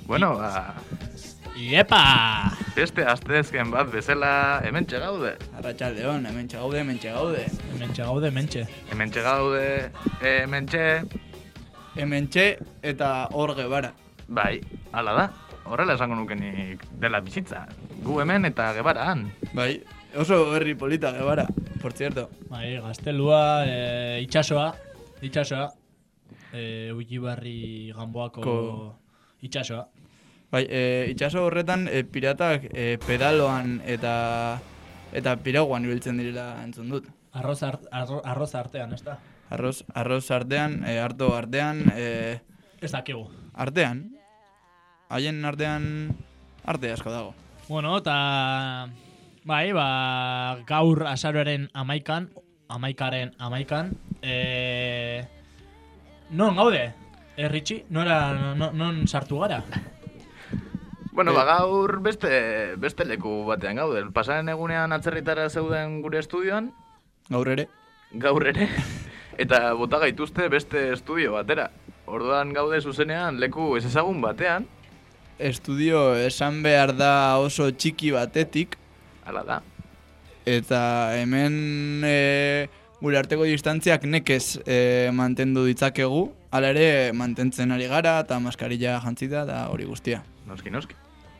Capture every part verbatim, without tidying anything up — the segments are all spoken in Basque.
Bueno, ba... Iepa! Beste asteazken bat bezala hementxe gaude. Arratsaldeon, hementxe gaude, hementxe gaude. Hementxe gaude, hementxe. Hementxe gaude, hementxe... Hementxe eta hor gebara. Bai, hala da. Horrela esango nukenik dela bizitza. Gu hemen eta gebaran. Bai, oso herri polita gebara, por cierto. Bai, gaztelua, e, itxasoa, itxasoa, e, Uigibarri Ganboako Ko... itxasoa. Bai, e, itxaso horretan e, piratak e, pedaloan eta eta piraguan ibiltzen direla entzun dut. Arroz, art, arro, arroz artean, ez da? Arroz, arroz artean, e, arto artean, e, Ez dakigu. artean. Haien artean arte asko dago. Bueno, eta... Bai, ba, gaur azaroaren amaikan, amaikaren amaikan, e... Non gaude? Erritxi, nora, non, non sartu gara? Bueno, ba, gaur beste, beste leku batean gaude. Pasaren egunean atzerritara zeuden gure estudioan, Gaur ere. gaur ere, eta bota gaituzte beste estudio batera. Orduan gaude zuzenean leku ez ezagun batean, Estudio esan behar da oso txiki batetik, hala da. eta hemen e, gure arteko distantziak nekez e, mantendu ditzakegu, hala ere mantentzen ari gara eta maskarilla jantzita eta hori guztia. Noski, noski.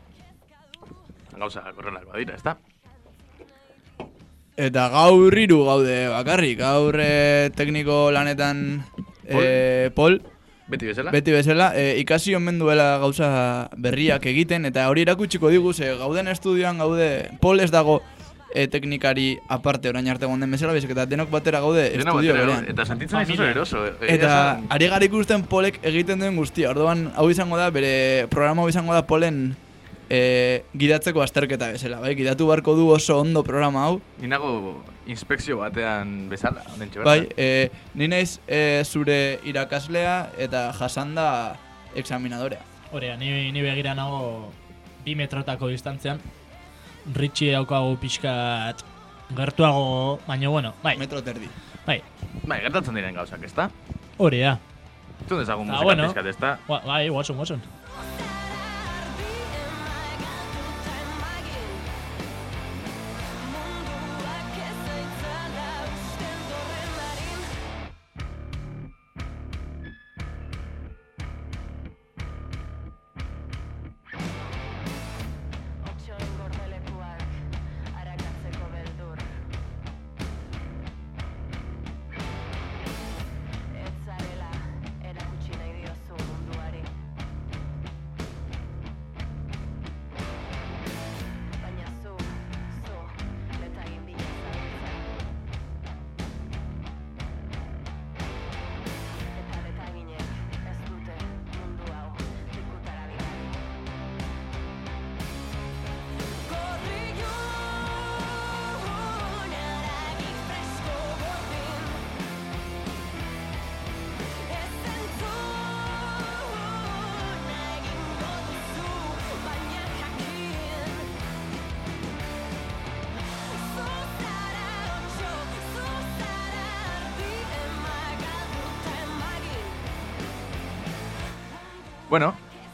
Gauza korrelak badira, ezta? Eta gaur hiru gaude bakarrik, gaur e, tekniko lanetan e, Pol, Beti bezala? beti bezala, e, ikasi omen duela gauza berriak egiten, eta hori erakutsiko digu, ze gauden estudioan gaude, Pol ez dago e, teknikari aparte orain arte gonden bezala, baizik eta denok batera gaude Dena estudio batera, berean. eta sentitzen naiz oso eroso. egia Eta esan. ari gara ikusten Polek egiten duen guztia, orduan hau izango da, bere programa hau izango da Polen e, gidatzeko azterketa bezala, bai? Gidatu beharko du oso ondo programa hau. Ni nago inspekzio batean bezala, honentxe Bai, e, ni naiz e, zure irakaslea eta Hasan da examinadorea. Horea, ni, ni begira nago bi metrotako distantzian. Ritxi daukagu pixkat gertuago, baina bueno, bai, Metro terdi. bai, Bai, gertatzen diren gauzak, ezta? horea. Zun dezagun Ah, musika bueno. pizkat, ezta? Ba, bai, guasun, guasun. Bueno,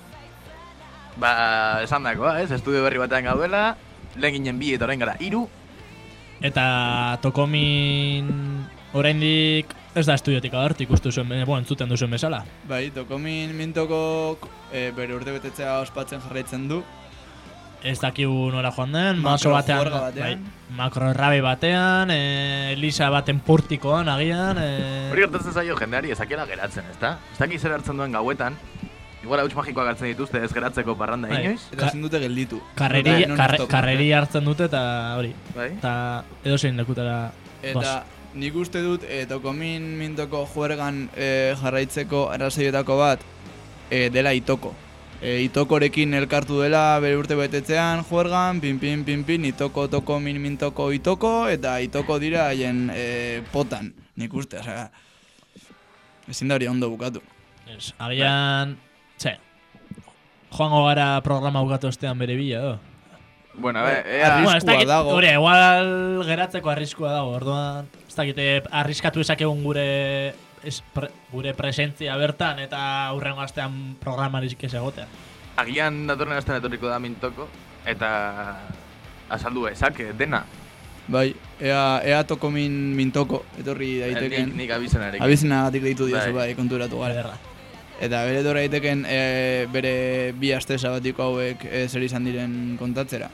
ba, esan dakoa, ez? Estudio berri batean gaudela, lehen ginen bi eta orain gara hiru. Eta Tokomin oraindik ez da estudiotik agertu ikustu zuen, eh, bueno, entzuten duzuen bezala. Bai, Tokomin mintoko e, bere urte betetzea ospatzen jarraitzen du. Ez dakigu nora joan den, Makro maso batean, juerga batean. Bai, makro errabe batean, e, Elisa baten portikoan agian, e, Hori gertatzen zaio jendeari ezakiela geratzen, ezta? Ez daki zer hartzen duen gauetan, igual hauts magikoak hartzen dituzte ez geratzeko parranda Bai. inoiz. Eta ezin dute gelditu. karreri, Non karre, stop. karreri hartzen dute eta hori. Bai? Eta edozein lekutara Eta nik uste dut e, Tokomin mintoko juergan e, jarraitzeko arrazoietako bat e, dela Itoko. E, Itokorekin elkartu dela bere urte betetzean juergan, pin pin pin pin, Itoko, Tokomin, mintoko, Itoko, eta Itoko dira haien e, potan, nik uste, osea, ezin da hori ondo bukatu. Ez, agian, ze, joango gara programa bukatu ostean bere bila, do. Bueno, a ver, Bai, ea... arrisku- Bueno, ez dakit, dago. hori, igual geratzeko arriskua dago, orduan, ez dakite arriskatu ezakegun gure es, pre, gure presentzia bertan eta aurrengo astean programarik ez egotea. agian datorren astean etorriko da Mintoko, eta azaldu ezak, dena. Bai, ea, ea toko min Mintoko, etorri daiteken. Nik, nik abizenarekin. Abizenagatik deitu diozu, Bai. bai, konturatu gara. Ederra. Eta bere etorri daiteken e, bere bi aste sabatiko hauek e, zer izan diren kontatzera.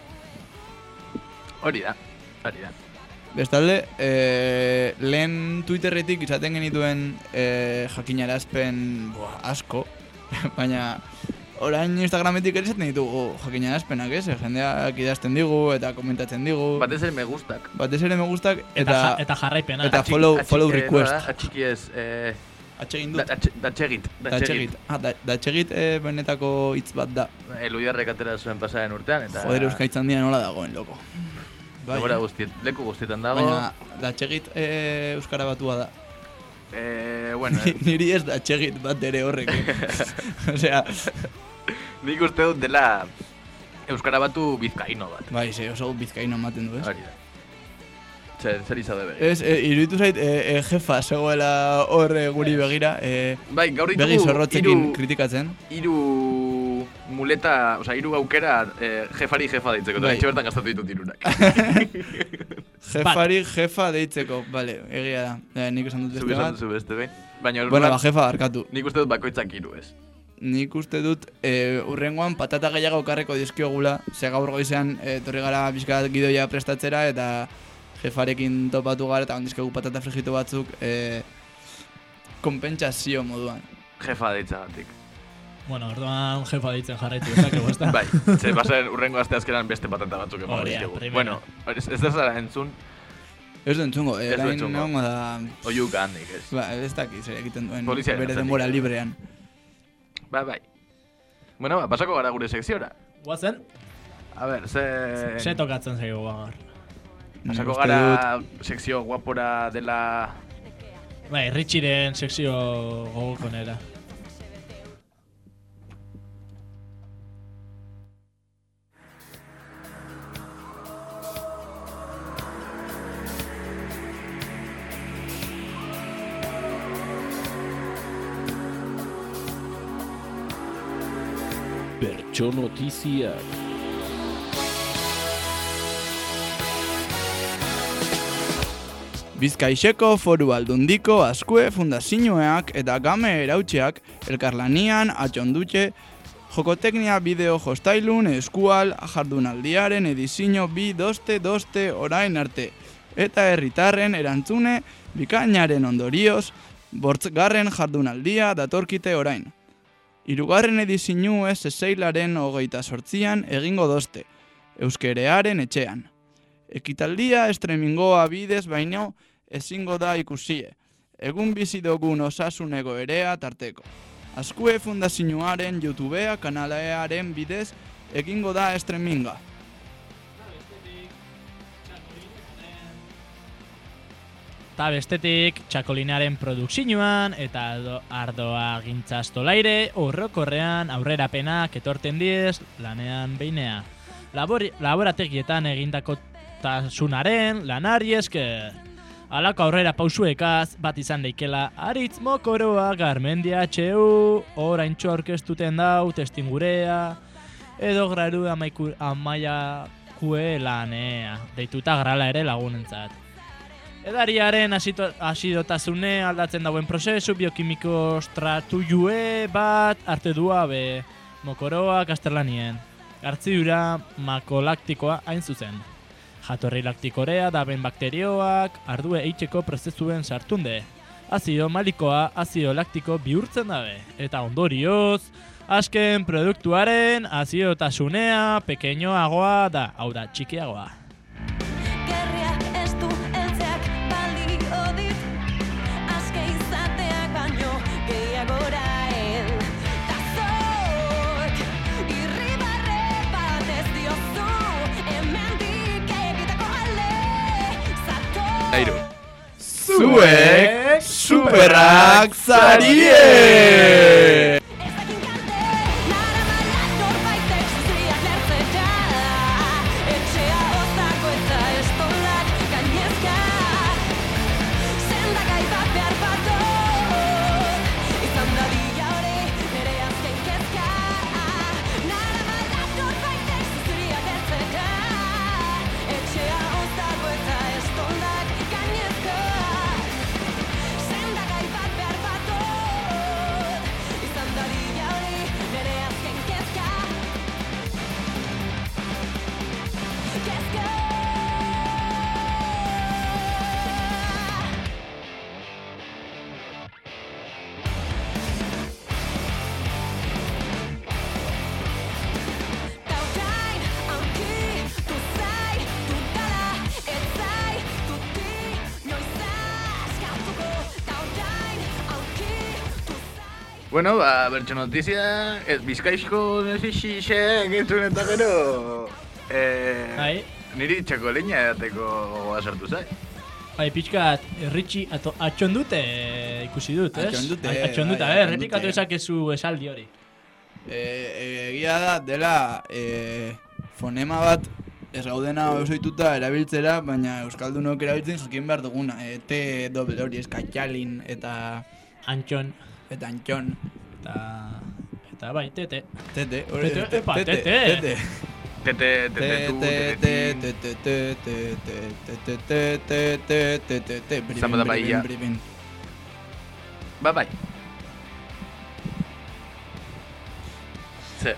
Hori da, hori da. Bestalde, e, lehen Twitterretik izaten genituen e, jakinarazpen buah, asko, baina orain Instagrametik ere izaten ditugu jakinarazpenak, ez? Jendeak idazten digu eta komentatzen digu. Batez ere me gustak. Batez ere me gustak Eta, eta, ja, eta jarraipena. eta Atxiki- follow, atxiki- follow eh, request. nola da? Atxiki ez, eh, Atsegin da- dut. datxe- datxegit. Datxegit. Ah, da, datxegit e, benetako hitz bat da. Eluiarrek atera zuen pasaren urtean, eta... Joder, Euskaitzan dira nola dagoen, loko. Bai, Denbora eh? guztiet, leku guztietan dago. Baina datxegit e, euskara batua da. Eh, bueno, eh, Niri ez datxegit bat ere horrek. Eh? Osea, nik uste dut dela Euskara batu bizkaino bat. bai, ze oso bizkaino ematen du, ez? Hori da. Zer, zer izade begi. Ez, e, iruditu zait, e, e, jefa zegoela hor e, guri begira, e, Bai, gaur ditugu begi zorrotzekin hiru- kritikatzen. hiru muleta, osea, hiru aukera eh, jefari jefa deitzeko, eta Bai. etxe bertan gastatu ditut irunak. Jefari jefa deitzeko, bale, egia da. E, nik esan dut Zuk beste esan bat. duzu beste behin. Baina Bueno, orduan, ba, jefa, arkatu. nik uste dut bakoitzak hiru ez. Nik uste dut e, urrengoan patata gehiago karreko dizkiogula, ze gaur goizean e, torri gara pixka gidoia prestatzera eta jefarekin topatu gara eta ondizkegu patata frijitu batzuk e, konpentsazio moduan. Jefa deitzagatik. Bueno, orduan jefa ditzen jarraitu dezakegu, ezta? Bai, ze basen urrengo aste azkeran beste patata batzuk emango Hori da, ditugu. primera. Bueno, ez, ez da zara entzun, Ez du entzungo, Ez du erain entzungo. egongo da... oiuka handik ez. Ba, ez dakit zer egiten duen Poliziaren bere atzetik. denbora librean. Bai, bai. Bueno, ba, pasako gara gure sekziora. Guazen, A ber, ze... ze tokatzen zaigu gaur. Pasako Nik uste gara sekzio guapora dela... Bai, Richiren sekzio gogokonera. Bertso notiziak. Bizkaixeko Foru Aldundiko Azkue Fundazioak eta Game Erautxeak elkarlanian atxondutxe jokoteknia bideo jostailun eskual jardunaldiaren edizio bi doste doste orain arte eta herritarren erantzune bikainaren ondorioz bortzgarren jardunaldia datorkite orain. Hirugarren edizio ez eseilaren hogeita sortzian egingo doste, euskerearen etxean. Ekitaldia estremingoa bidez baino ezingo da ikusie, egun bizi dugun osasun egoerea tarteko. Azkue Fundazioaren YouTubea kanalearen bidez egingo da estreminga. Eta bestetik, txakolinaren produkzioan eta ardo- ardoa gintzastolaire horrokorrean aurrerapenak etorten diez lanean beinea. Labori, laborategietan egindako tasunaren lanari esker. Alako aurrera pausuekaz bat izan leikela Aritz Mokoroa Garmendia Txeu oraintxo orkestuten dau testingurea edo graru amaiku, amaia kue lanea deituta grala ere lagunentzat. Edariaren asito- asidotasune aldatzen dauen prozesu biokimiko stratujue bat arte dua be Mokoroa Kasterlanien. Gartzidura makolaktikoa hain zuzen. Jatorri laktikorea daben bakterioak ardue eitzeko prozesuen sartunde. Azido malikoa azido laktiko bihurtzen dabe. Eta ondorioz, azken produktuaren azidotasunea pekeñoagoa da, hau da, txikiagoa. Gerria ez du heltzeak balio dit, aske izateak baino gehiagora hel. Ta zok, irribarre bat ez diozu, hemendik egiteko alde, zato. Airu. Zuek superrak zarie! Ez dakin kalte, naramala norbaitek zuziak lertzea, etxea ozako eta estolak gainezka, sendagai bat behar batok, izan dadila hori nire azken kezka, Bueno, ba, bertso notizia, ez, bizkaizko nefixixek entzun eta gero... Eh, Bai. Niri txako leña edateko gogoa sartu zai. Bai, pixkat, Ritxi atxondute ikusi dut, ez? Atxondute, A- Atxondute, bai, a ber, atxondute. repikatu ezakezu esaldi hori. E, egia da, dela e, fonema bat ez gaudena osoituta erabiltzera, baina euskaldunok erabiltzen jakin behar duguna. E, T doble hori eskatxalin eta Antxon, eta antxon. eta... Eta bai, tete. Tete, hori Tete, epa, tete. Tete. Tete, tete, tu, tete, ti. Zama da bai, ja. Ba, bai. Ze.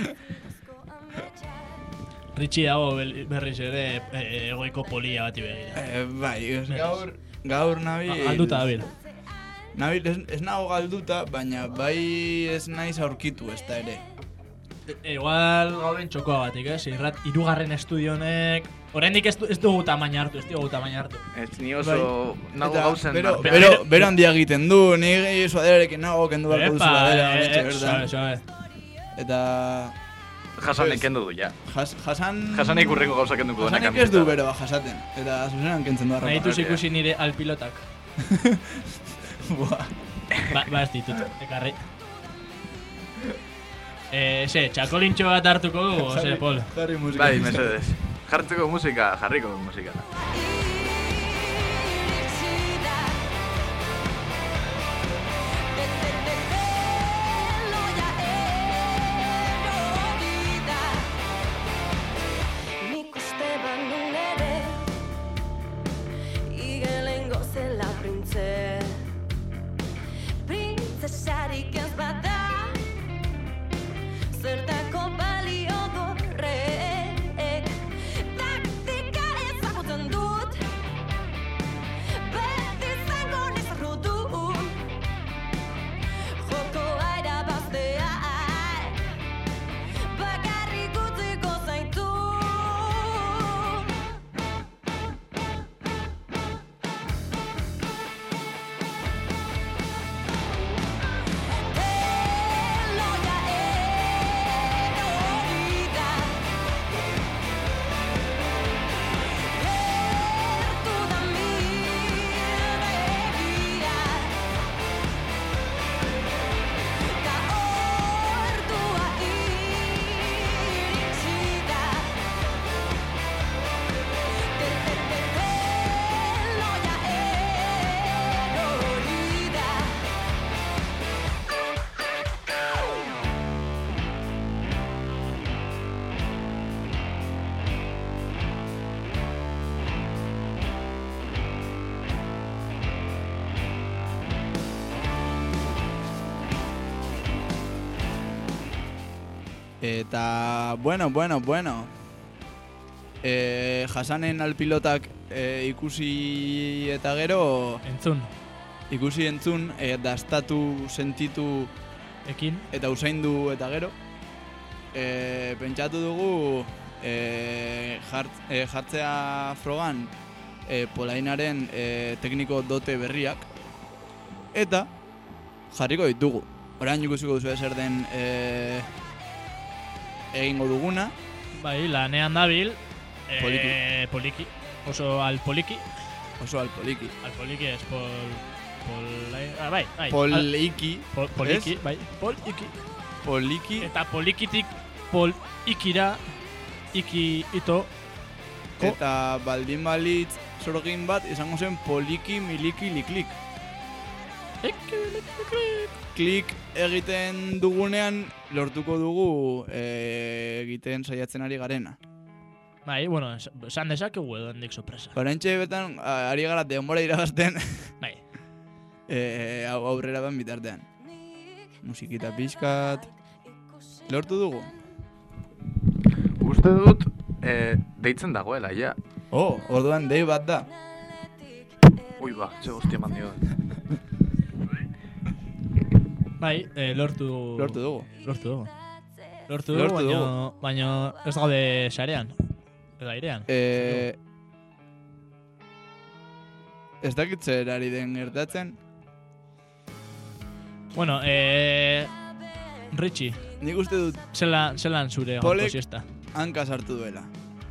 Ritxi dago bel- berriz ere e, egoiko polia bati begira. Eh, bai, ez gaur, gaur nabil... Alduta dabil. Nabil, ez, ez nago galduta, baina bai ez naiz aurkitu ez da ere. E, igual gauden txokoa batik, ez? Irrat, irugarren estudio honek... Oraindik ez, du- ez dugu tamaina hartu, ez dugu tamaina hartu. Ez ni oso nago Eta gauzen bero, marpean. bero, bero handia egiten du, ni suaderarekin nago kendu beharko duzu badera, eh, honetxe, suave, bertan. suave. Eta... Jasanek kendu du, ja. Jas, jasan... Jasanek urrengo gauza kenduko dena Jasanek ez du bero jasaten, eta zuzenan kentzen du Nahi arropa. duz ikusi nire alpilotak. Buah. Ba, ba ez ditut, ekarri. Eh, ze, txakolintxo bat hartuko dugu, ze, Pol? Jarri musika. Bai, mesedes. Jartzeko musika, jarriko musika. Nik uste banun ere Igelengo zela printze Printzesarik ez bada Zertako balio dorrek Taktika ezagutzen dut Beti zango nezarrutu Jokoa erabaztea Bakarrik utziko zaitu Teloia erori da Gertu da miregia Ta ordua iritsi da Teloia erori da Eta, bueno, bueno, bueno. E, jasanen alpilotak e, ikusi eta gero, Entzun, ikusi entzun, e, dastatu, sentitu ekin. eta usaindu eta gero, e, pentsatu dugu e, jart, e, jartzea frogan e, Polainaren e, tekniko dote berriak eta jarriko ditugu. Orain ikusiko duzu zer den e, egingo duguna. Bai, lanean dabil. Eh, Poliki. poliki. Oso al poliki. Oso alpoliki. Al poliki ez pol... Pol... Ah, bai, bai. Al- Poliki. pol, poliki, ez? bai. Poliki. Poliki. Eta polikitik pol ikira iki ito ko. Eta baldin balitz sorgin bat izango zen poliki miliki liklik. Klik egiten dugunean lortuko dugu e, egiten saiatzen ari garena. Bai, bueno, es- esan dezakegu edo handik sorpresa. Horentxe betan a- ari gara denbora irabazten Bai. e, hau aurrera ban bitartean. Musikita pixkat. Lortu dugu. Uste dut, eh, deitzen dagoela, ja. Oh, orduan dei bat da. Ui ba, ze hostia eman dio. Bai, eh, lortu dugu. Lortu dugu. Lortu dugu. Lortu dugu, Lortu baino, dugu. baino ez gaude sarean. Edo airean. E, ez dakit zer ari den gertatzen. Bueno, eh... Richie, Nik uste dut zelan, zelan zure Polek- gaurko siesta? hanka sartu duela.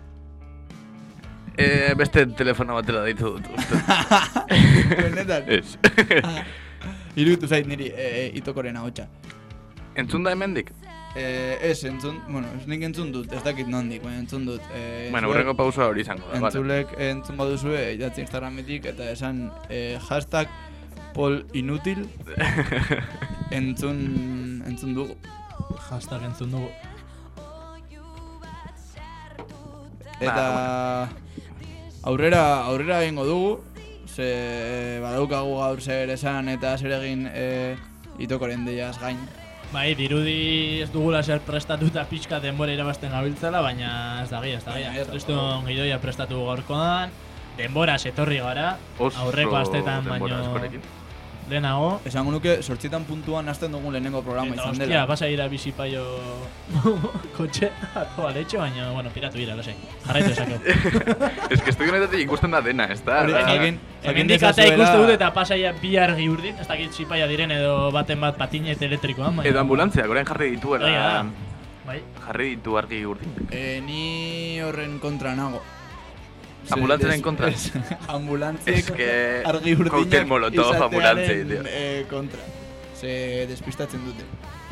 E, beste telefono batera deitu dut. uste. Benetan. Ez. Iruditu zait niri e, itokoren ahotsa. Entzun da hemendik? Eh, ez, entzun, bueno, ez nik entzun dut, ez dakit nondik, baina entzun dut. Eh, Bueno, zuek- urrengo pausa hori izango da, vale. Entzulek entzun baduzue, idatzi Instagrametik, eta esan eh, hashtag Pol Inutil entzun, entzun dugu. Hashtag entzun dugu. Eta aurrera, aurrera egingo dugu, ze badaukagu gaur zer esan eta zer egin eh, itokoren deiaz gain. Bai, dirudi ez dugula zer prestatuta pixka denbora irabazten gabiltzela, baina ez da gia, ez da gia. Baina ez da. Kriston gidoia prestatu gaurkoan, denbora etorri gara, Oso aurreko astetan denbora baino askorekin. lehenago. Esango nuke, sortzitan puntuan hasten dugun lehenengo programa Eta izan hostia, dela. pasa ira bizipaio kotxe, ato aletxe, baina, bueno, piratu ira, lasai. Jarraitu esakeu. Ez que estoy honetatik ikusten da dena, ez da? Hori, Da- jakin, jakin Hemendik atea dezazuela- ikuste dut eta pasaia bi argi urdin, ez dakit zipaia diren edo baten bat patinet elektrikoan, baina... Edo ambulantziak, orain jarri dituela. Hori da. Bai. Jarri ditu argi urdin. Eh, ni horren kontra nago. Ze- Ambulantziaren des- kontra? ez, Ambulantzik Es que argi urdinak cocktail molotov izatearen, ambulantzei, tío. eh, kontra. Ze despistatzen dute.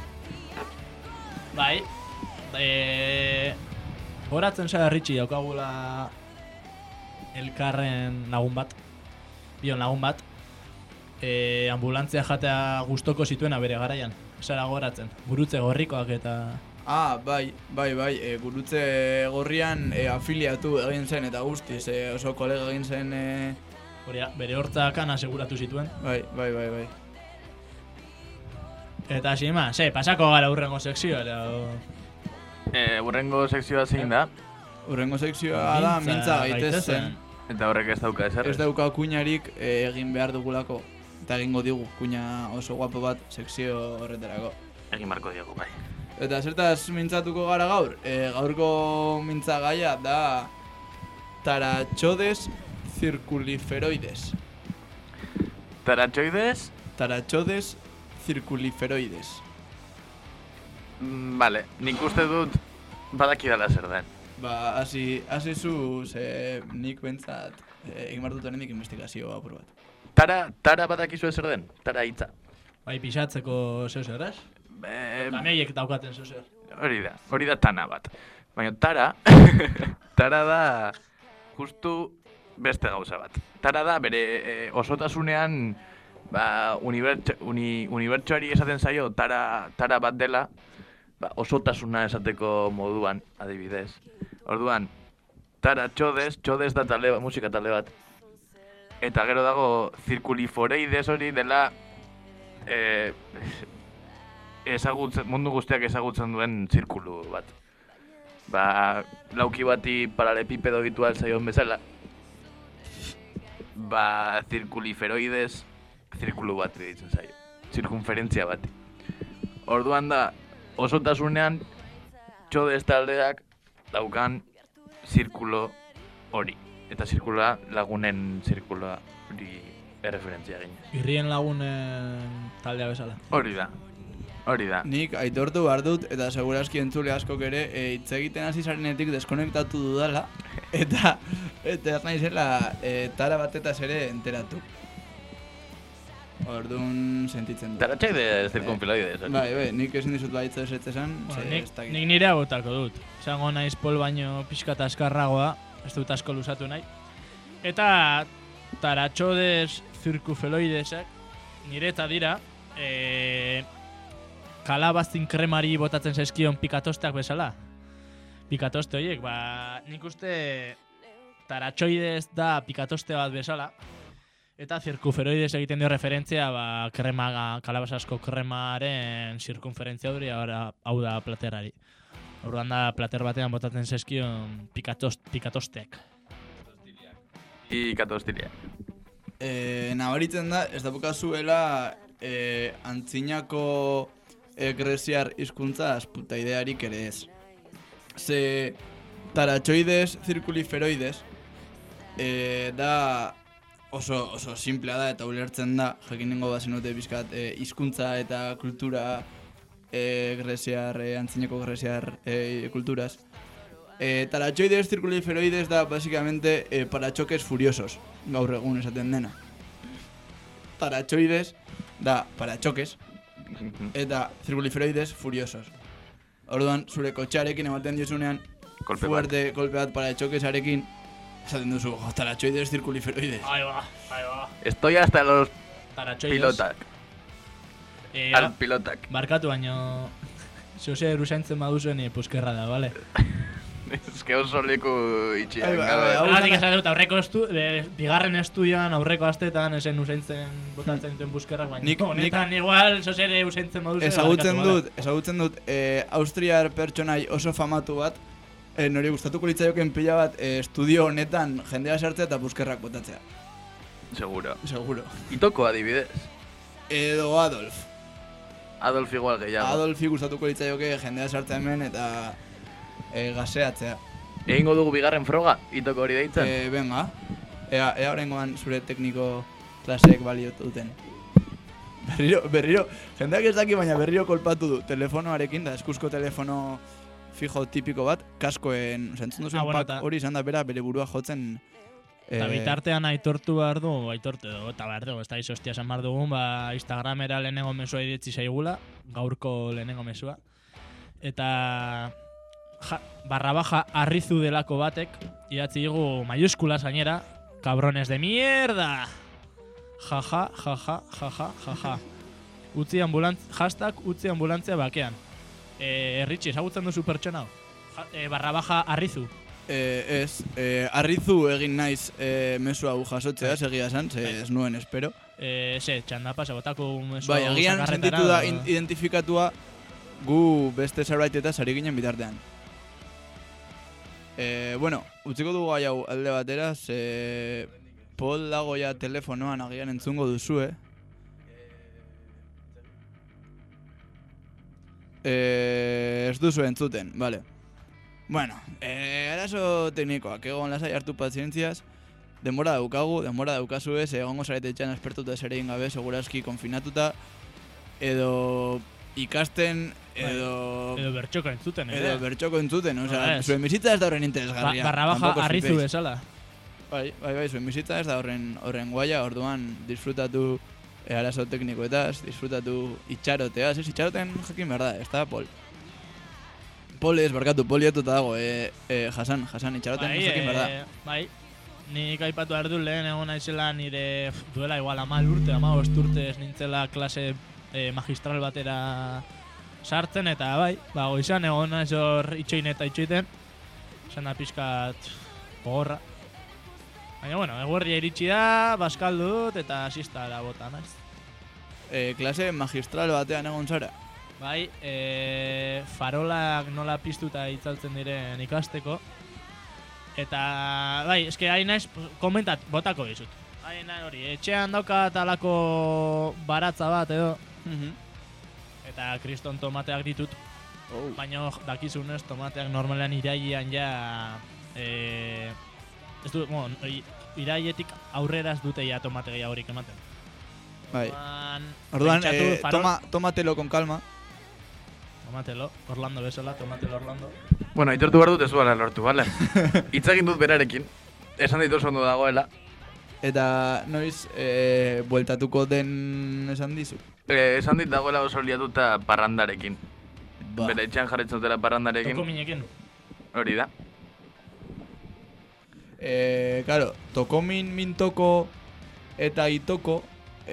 Bai. E... Horatzen zara Ritxi daukagula elkarren lagun bat. Bion lagun bat. E, ambulantzia jatea gustoko zituena bere garaian. Zara goratzen. Gurutze gorrikoak eta... Ah, bai, bai, bai, e, gurutze gorrian e, afiliatu egin zen eta guztiz, e, oso kolega egin zen, e, Hori da, bere hortzak aseguratu zituen. bai, bai, bai, bai. Eta sima, ze, pasako gara urrengo sekzioa. Eh, urrengo sekzioa zein da, Urrengo sekzioa da, mintza gaitezen. eta horrek ez dauka ezer. Ez dauka kuinarik e, egin behar dugulako. Eta egingo digu, kuina oso guapo bat sekzio horretarako. Egin marko diegu, bai. Eta zertaz mintzatuko gara gaur? E, gaurko mintza gaia da taratxodes circuliferoides. Taratxoides, Taratxodes circuliferoides. mm, vale, nik uste dut badakidala zer den. Ba, hasi hasi zu, ze nik bentsat e, egin behar dut honenik investigazio apur bat. Tara, tara badakizu zer den? Tara hitza. Bai, pixatzeko zeu zer, ez? Eh, Kameiek daukaten zeu zer. hori da, hori da tana bat. Baina tara, tara da justu beste gauza bat. Tara da bere eh, osotasunean ba, unibertso, uni, unibertsoari esaten zaio tara, tara bat dela, ba, osotasuna esateko moduan, adibidez. Orduan, tara txodez, txodez da talde bat, musika talde bat. Eta gero dago zirkuliforeides hori dela eh, ezagutzen, mundu guztiak ezagutzen duen zirkulu bat. Ba, lauki bati paralepipedo ditu altzaion bezala. Ba, zirkuliferoides zirkulu bat ditzen zaio. Zirkunferentzia bat. Orduan da, osotasunean txodez taldeak daukan zirkulo hori. Eta zirkuloa lagunen zirkuloa hori erreferentzia ginez. Irrien lagunen taldea bezala. Hori da. Hori da. Nik aitortu behar dut, eta segurazki entzule askok ere, e, hitz egiten hasi zarenetik deskonektatu dudala, eta eta ez naizela e, tara batetaz ere enteratu. Orduan sentitzen dut. Taratxai de zirkunfiloides. hori. Bai, bai, nik ezin dizut baitza ez esan, Bueno, ze nik, ez dakit. nik nire agotako dut. Izango naiz pol baino pixka eta askarragoa, ez dut asko luzatu nahi. Eta taratxodes zirkufeloidesek nire eta dira, e, kalabaztin kremari botatzen zaizkion pikatosteak bezala. Pikatoste horiek, ba, nik uste taratxoides da pikatoste bat bezala. Eta zirkuferoides egiten dio referentzia ba, krema, kalabazasko kremaren zirkunferentzia hori, ahora, hau da platerari. Orduan da plater batean botatzen zaizkion pikatost, pikatosteak. Ikatostiria. E, nabaritzen da, ez daukazuela e, antzinako e, greziar hizkuntza asputa idearik ere ez. Ze taratxoides zirkuliferoides e, da oso, oso simplea da eta ulertzen da, jakinengo bazenute bizkat e, hizkuntza eta kultura e, greziar, e, antzineko greziar e, kulturaz. E, taratxoides, zirkuliferoides da, básicamente, e, parachoques furiosos, gaur egun esaten dena. Taratxoides da parachoques, eta zirkuliferoides furiosos. Orduan, zure kotxearekin ematen diozunean, Kolpe bat. fuerte kolpe bat parachoquesarekin, esaten duzu, oh, taratxoides, zirkuliferoides. Ahí va, ahí va. Estoy hasta los Taratxoides. pilotak. Eh, Al pilotak. Barkatu baino... Zose erusaintzen baduzuen nire puskerra da, bale? Ez que oso leku itxiak. Ai, bai, gabe. bai, hau- Horregatik esan dut, aurreko estu, de, bigarren estudioan, aurreko astetan, esen usaintzen botatzen duten buskerrak, baina Nik- honetan igual, zose ere usaintzen baduzuen. Ezagutzen barkatu, bale? dut, ezagutzen dut, eh, austriar pertsonai oso famatu bat, eh, nori gustatuko litzaioken pila bat eh, estudio honetan jendea sartzea eta buskerrak botatzea. Seguro. Seguro. Itoko adibidez. Edo Adolf. Adolf igual gehiago. Adolfi gustatuko litzaioke jendea sartzea hemen eta eh, gaseatzea. Egingo dugu bigarren froga, itoko hori deitzen. Eh, venga, ea, ea horrengoan zure tekniko klaseek baliotu duten. Berriro, berriro, jendeak ez daki baina berriro kolpatu du telefonoarekin, da eskuzko telefono fijo tipiko bat, kaskoen, oza, entzun duzuen Ah, bueno, pak ta- hori izan da bera bere burua jotzen. Eta eh, bitartean aitortu behar du, aitortu dugu, eta behar dugu, ez da izostia esan behar dugun, ba, Instagramera lehenengo mesua iritsi zaigula, gaurko lehenengo mesua. Eta ja, barra baja arrizu delako batek, idatzi digu mayuskulas gainera, cabrones de mierda! Jaja, jaja, jaja, jaja. Utzi ambulantz, hashtag utzi ambulantzia bakean. E, Erritxi, ezagutzen duzu pertsona hau? Ja, e, barra baja arrizu. eh, ez, eh, arrizu egin naiz eh, mezu hau jasotzea, segia esan, ze ez nuen espero. Eh, ze, txanda pasa, botako mezu Bai, hau agian sakarretara, sentitu da edo- in- identifikatua gu beste zerbait eta sari ginen bitartean. Eh, bueno, utziko dugu gai hau alde batera, ze Pol dago ja telefonoan agian entzungo duzue. Eh, ez duzu entzuten, vale. Bueno, eh, arazo teknikoak, egon lasai hartu pazientziaz. Denbora daukagu, denbora daukazue, ze egongo zarete etxean espertuta zer egin gabe, segurazki konfinatuta, edo ikasten, edo... Edo bertxoko entzuten, Edo ere. bertxoko entzuten, Nola osea, ez? zuen bizitza ez da horren Ba, interesgarria. barra baja tampoco arrizu flipéis. bezala. Bai, bai, bai, zuen bizitza ez da horren, horren guaia, orduan disfrutatu e, arazo teknikoetaz, disfrutatu itxaroteaz, ez itxaroten jakin behar da, ez da, Pol. Pol ez, barkatu, Pol jatuta dago, e, e, Jasan, Jasan, itxaroten Bai, jakin behar da. eh, bai. Nik aipatu behar dut lehen egon naizela nire pf, duela igual amal urte, amabost urte ez nintzela klase eh, magistral batera sartzen, eta bai, ba, goizan egon naiz hor itxoin eta itxoiten, esan da pixkat gogorra. Baina, bueno, eguerria iritsi da, baskaldu dut, eta asistara bota naiz. E, klase magistral batean egon zara. Bai, e, farolak nola piztuta itzaltzen diren ikasteko. Eta, bai, eske hain naiz, komentat, botako dizut. Hain nahi hori, etxean daukat alako baratza bat edo, eta kriston tomateak ditut. Oh. Baina dakizunez, tomateak normalean irailean ja, e, ez du, bueno, i- irailetik aurrera ez dute ja tomate gehiagorik ematen. Bai. Orduan, Orduan, pentsatu, eh, farol- toma, tómatelo con calma. Tomatelo, Orlando bezala, tomatelo Orlando. Bueno, aitortu behar dut ez duela lortu, bale? Itzagin dut berarekin. Esan ditu oso ondo dagoela. Eta noiz e, bueltatuko den esan dizu? Eh, esan dit dagoela oso liatuta parrandarekin. Ba. Bere etxean jarretzen dutela parrandarekin. Toko minekin. Hori da. E, claro, tokomin, mintoko eta itoko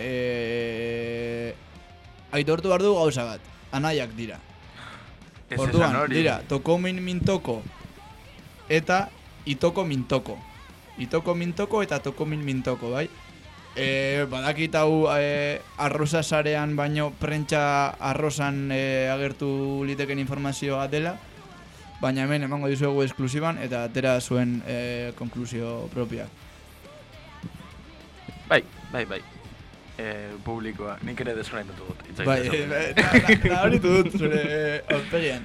e, aitortu behar du gauza bat. Anaiak dira. Ez esan Orduan, hori. dira, tokomin, mintoko eta itoko, mintoko. Itoko, mintoko eta tokomin, mintoko, bai? E, badakit hau e, arroza sarean baino prentsa arrozan e, agertu liteken informazioa dela, baina hemen emango dizuegu esklusiban eta atera zuen e, konklusio propia. Bai, bai, bai. Eh, publikoa, nik ere deskonectatu dut. Itzagin Bai, dezagun. e, da- da- nabaritu dut zure e, aurpegian.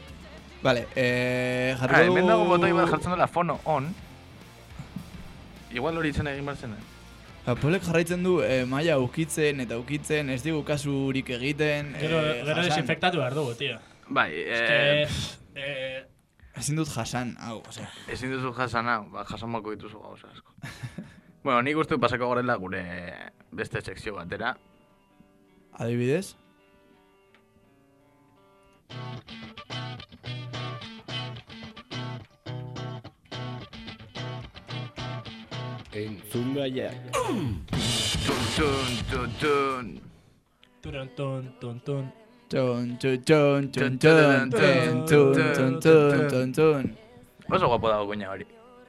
Vale, eh, jarriko Ah, hemen dago botoi bat jartzen dela fono on. igual hori izan egin behar zen. Ba, Polek jarraitzen du eh, maila ukitzen eta ukitzen, ez digu kasurik egiten. Gero, eh, gero jasan. desinfektatu behar dugu, tio. Bai, Ez eh, que... Eh, Ezin dut jasan, hau, osea. ezin duzu jasan hau, ba, jasan bako dituzu gauza asko. Bueno, nik uste dut pasako gorela gure beste sekzio batera. Adibidez? Entzungaiak. Tun, tun, tun, tun. Turun, tun, tun, tun. Txon, txon, txon, txon, txon, txon, txon, txon, txon, txon. Oso guapo dago kuña hori.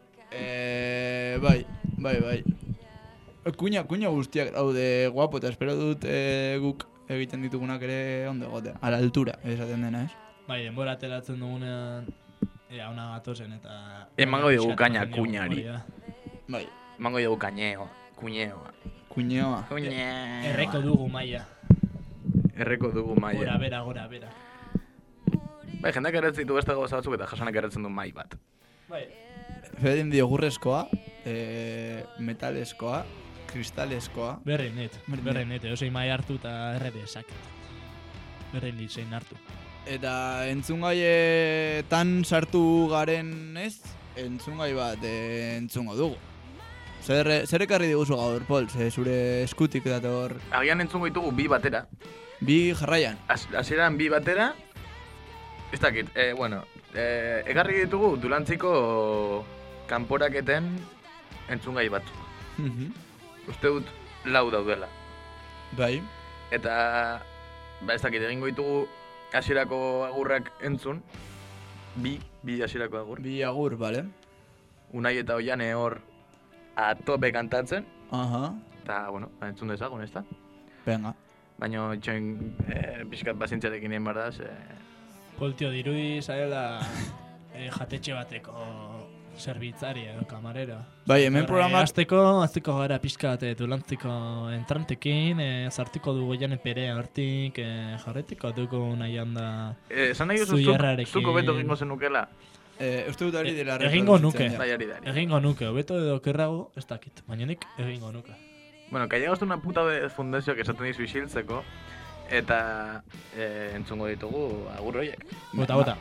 Eh, bai, bai, bai. Kuña, kuña guztiak daude guapo eta espero dut eh, guk egiten ditugunak ere ondo egotea. A la altura, esaten dena, ez? Bai, denbora ateratzen dugunean... Ea, ona gatozen eta... Emango diogu Pixkat kaina jendea kuñari. hori da. Bai, Emango dugu kañeo, kuñeoa. kuñoa. Kuñeoa. Erreko dugu maila. Erreko dugu Gora maia. bera, gora bera. Bai, jendeak erretzen ditu beste gauza batzuk eta jasanak erretzen du mai bat. Bai, Fedin diogurrezkoa, eh, metaleskoa, kristalezkoa. berrein net, Berrein berrein net. Eosei mai hartu eta erre dezaket. Berrein ditzein hartu. Eta entzungaietan sartu garen ez, entzungai bat eh, entzungo dugu. Zer, zer ekarri diguzu gaur, Pol? Ze zure eskutik dator Agian entzungo ditugu bi batera. bi jarraian. Az- Hasieran bi batera. Ez dakit, eh, bueno, eh, egarri ditugu Dulantziko kanporaketen entzungai batzuk. Uste dut lau daudela. Bai, Eta, ba ez dakit, egingo ditugu hasierako agurrak entzun. Bi, bi hasierako agur. bi agur, bale. Unai eta Oiane hor a tope kantatzen. Aha, Eta, bueno, ba, entzun dezagun, ez da? venga. Baina itxoin eh, pixkat pazientziarekin egin behar da, ze... Poltio dirudi zaila eh, jatetxe bateko zerbitzari edo kamarera. Bai, hemen programak... Azteko, azteko gara pixkat eh, dulantziko entrantekin, eh, zartiko dugu jane perea hortik, eh, jarretiko dugu nahian da... Eh, esan nahi duzu, zuk, Zuiarrarekin. zuk hobeto egingo zenukela. Eh, uste dut ari dela E- egingo reproduzitzen, nuke. ja. Bai, ari da. ari. Egingo nuke, hobeto edo kerrago, ez dakit, baina nik egingo nuke. Bueno, que llegazte una puta de fundazioak esaten dizu isiltzeko, eta eh, entzungo ditugu agur horiek. Bota, bota.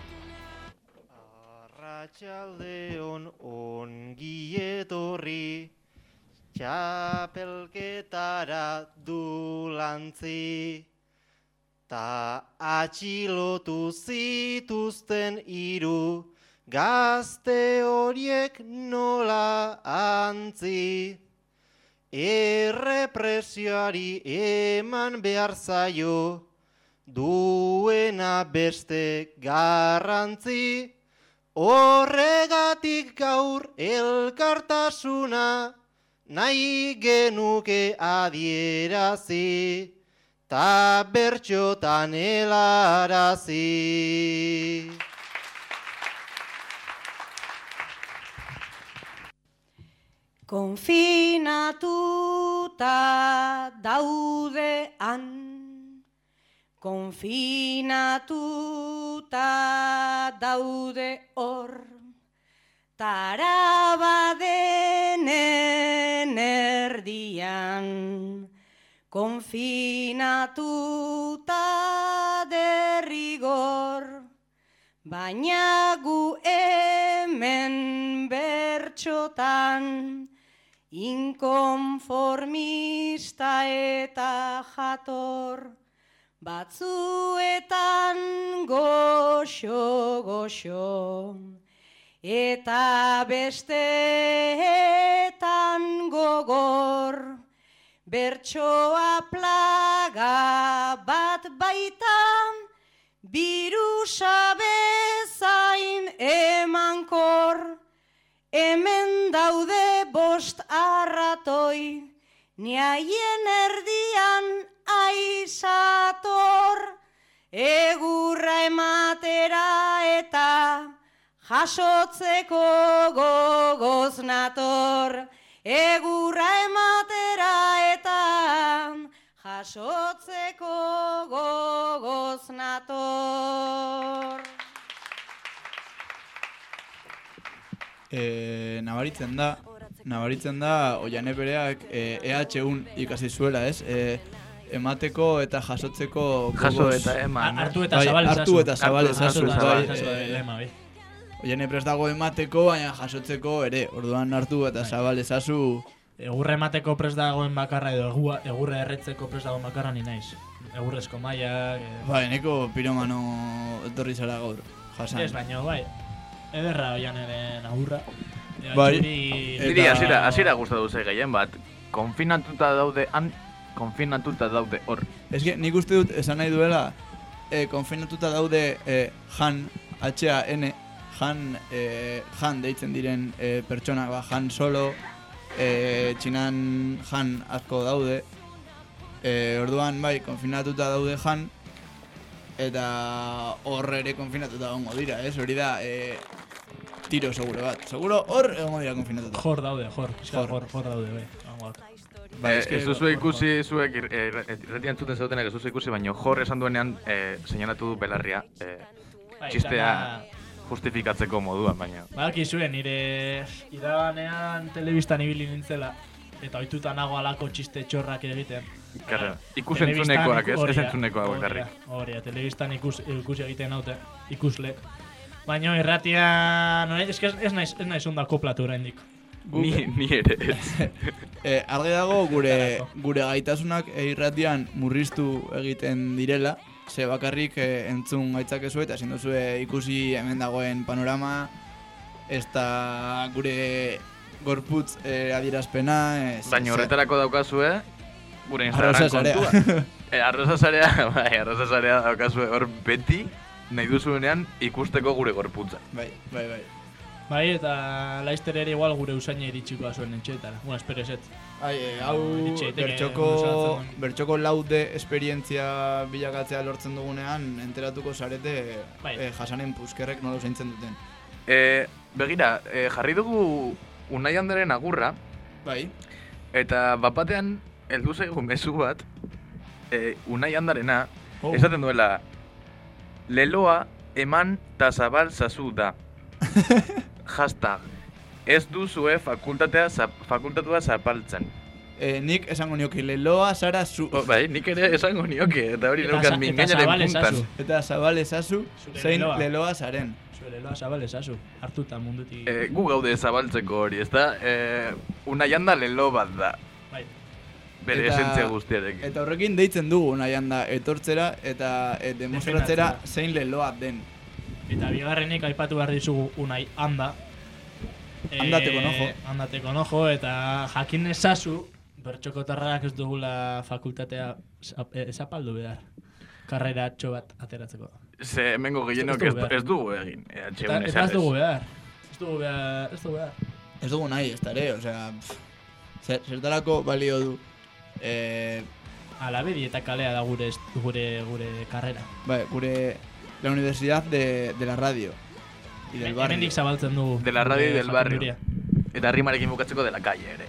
Arratxaldeon ongi etorri, txapelketara dulantzi, ta atxilotu zituzten hiru gazte horiek nola antzi. Errepresioari eman behar zaio, duena beste garrantzi, horregatik gaur elkartasuna nahi genuke adierazi, ta bertxotan helarazi. Konfinatuta daude han, konfinatuta daude hor, tarabadenen erdian, konfinatuta derrigor, baina gu hemen bertxotan, inkonformista eta jator, batzuetan goxo-goxo, eta besteetan gogor, bertsoa plaga bat baitan, birusa bezain emankor, hemen daude bost arratoi, niaien erdian aizator, egurra ematera eta jasotzeko gogoz nator, egurra ematera eta jasotzeko gogoz nator. Eh, nabaritzen da, nabaritzen da Oiane bereak e, E H un ikasi zuela, ez? E, emateko eta jasotzeko Jaso gogoz- eta eman. Hartu eta Bai, zabal hartu eta zabal Hartu eta ezazu, zabal bai. ezazu, e, bai. Oiane prest dago emateko, baina jasotzeko ere. Orduan hartu eta zabal ezazu. Egurre emateko prest dagoen bakarra edo egua, egurre erretzeko prest dagoen bakarra ni naiz. Egurrezko mailak... E... Bai, neko piromano etorri zara gaur. Jasan. Ez, baino, bai. Ederra Oianeren agurra. Ea, Bai. txuri- Eta- Niri hasiera hasiera gustatu zei gehien bat. Konfinatuta daude han, konfinatuta daude hor. Ez que nik uste dut esan nahi duela e, konfinatuta daude e, Jan, H A N, Jan, e, Jan deitzen diren e, pertsonak, ba, Jan Solo, e, Txinan Jan asko daude. E, orduan bai, konfinatuta daude Jan, eta hor ere konfinatuta egongo dira, ez? Hori da, e, tiro seguro bat. Seguro hor egongo dira konfinatuta. Jor daude, jor. Pixka Jor. Jor, jor daude, bai. Hangoak. Bai, Eh, eske- ez duzu ikusi zuek ir- eh, irratian zuten zautenak ez duzu ikusi, baino jor esan duenean eh, seinalatu du belarria. Eh, Bai, txistea dana- justifikatzeko moduan, baina. Badakizue, nire iraganean telebistan ibili nintzela, eta ohituta nago alako txiste txorrak egiten. Claro, ikus Telebistan entzunekoak, ez? iku- Ez hori da, entzunekoak hori da, bakarrik. Hori da, telebistan ikus, ikus egiten naute, ikusle. Baina irratian, ez, ez, ez naiz, ez naiz onda koplatu oraindik. Ni, ni ere ez. E, argi dago gure Zertarako? gure gaitasunak e, irratian murriztu egiten direla, ze bakarrik e, entzun gaitzakezu eta ezin duzue ikusi hemen dagoen panorama, ez da gure gorputz e, adierazpena, ez, Baina ze- horretarako daukazue, gure Arroza Instagram sarea. kontua. E, arroza sarea, bai, arroza sarea daukazue hor beti, nahi duzuenean ikusteko gure gorputza. Bai, bai, bai. Bai, eta laizter ere igual gure usaina iritsiko zuen entxetara. Bueno, espero eset. Ai, e, hau Iritsi daiteke bertxoko, luzatzen. bertxoko laude esperientzia bilakatzea lortzen dugunean enteratuko zarete Bai. e, jasanen puskerrek nola zeintzen duten. E, begira, e, jarri dugu Unai Andaren agurra, Bai, eta bapatean heldu zaigu mezu bat, e, Unai Andarena, Oh. esaten duela, leloa eman ta zabal zazu da. Hashtag, ez duzue fakultatea zap, fakultatua zapaltzen. e, nik esango nioki leloa zara zu. O, bai, nik ere esango nioke, eta hori Eta neukan za- eta mingainaren zabal puntan. ezazu. Eta zabal ezazu, Zure zein leloa. leloa zaren. Zure loa zabal ezazu, hartuta mundutik. E, gu gaude zabaltzeko hori, ezta? E, Unai Anda lelo bat da, Bai. bere Eta- esentzia guztiarekin. Eta horrekin deitzen dugu nahian da etortzera eta e, demostratzera Defendatzera. zein leloa den. Eta bigarrenik aipatu behar dizugu Unai Anda. Andate con ojo. Eh, Andate con ojo, eta jakin ezazu, bertxokotarrak ez dugula fakultatea zap- eh, zapaldu behar. Karrera atxo bat ateratzeko. Ze hemengo gehienok Ez ez, dugu behar. ez dugu egin. E, Eta, eta ez dugu behar. Ez dugu behar, ez dugu behar. Ez dugu nahi, ez dara, osea, pff, zer, zertarako balio du. E, Alabedi eta kalea da gure, est- gure, gure karrera. bai, gure, la universidad de, de la radio. Y del barrio. Hemendik zabaltzen dugu. De la radio y gure del barrio. jakinduria. Eta rimarekin bukatzeko de la calle ere.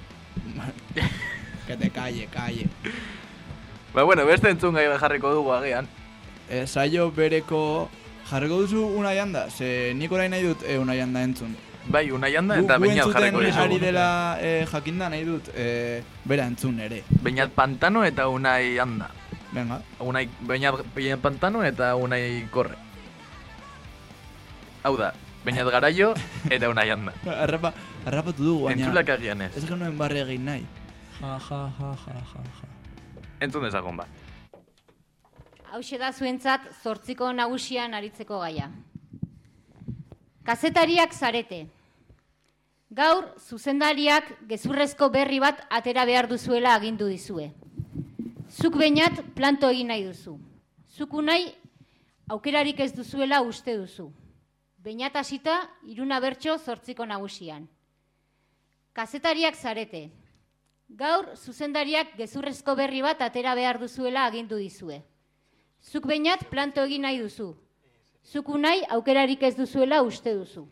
Que te calle, calle. Ba, bueno, beste entzun gai jarriko dugu agian. E, saio bereko jarriko duzu Unai Anda? Ze nik orain nahi dut e, Unai Anda entzun. Bai, Unai Anda Gu- eta gu Beñat entzuten jarriko ari dizugu. dela e, jakinda nahi dut e, bera entzun ere. Beñat Pantano eta Unai Anda. Venga. Unai, Beñat, Beñat Pantano eta Unai Korre. Hau da, Beñat Garaio eta Unai Anda. Arrapa, arrapatu dugu, baina Entzulak agian ez. ez genuen barre egin nahi. Ja, ja, ja, ja, ja, ja. Entzun dezagun ba. Hauxe da zuentzat zortziko nagusian aritzeko gaia. Kazetariak zarete. Gaur, zuzendariak gezurrezko berri bat atera behar duzuela agindu dizue. Zuk Beñat planto egin nahi duzu. Zuk Unai aukerarik ez duzuela uste duzu. Beñat hasita Iruna Bertso zortziko nagusian. Kazetariak zarete. Gaur, zuzendariak gezurrezko berri bat atera behar duzuela agindu dizue. Zuk Beñat planto egin nahi duzu. Zuk Unai aukerarik ez duzuela uste duzu.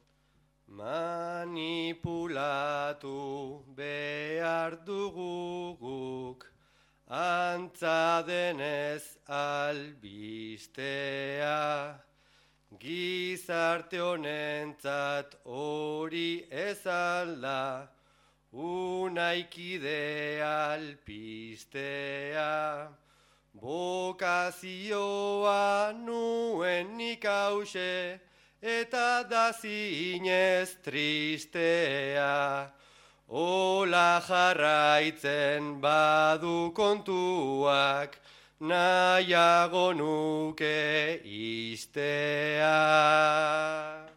Manipulatu behar dugu guk, antza denez albistea. Gizarte honentzat hori ez alda, unaikide alpistea, bokazioa nuen nik hause, eta da zinez tristea. Ola jarraitzen badu kontuak, nahiago nuke iztea.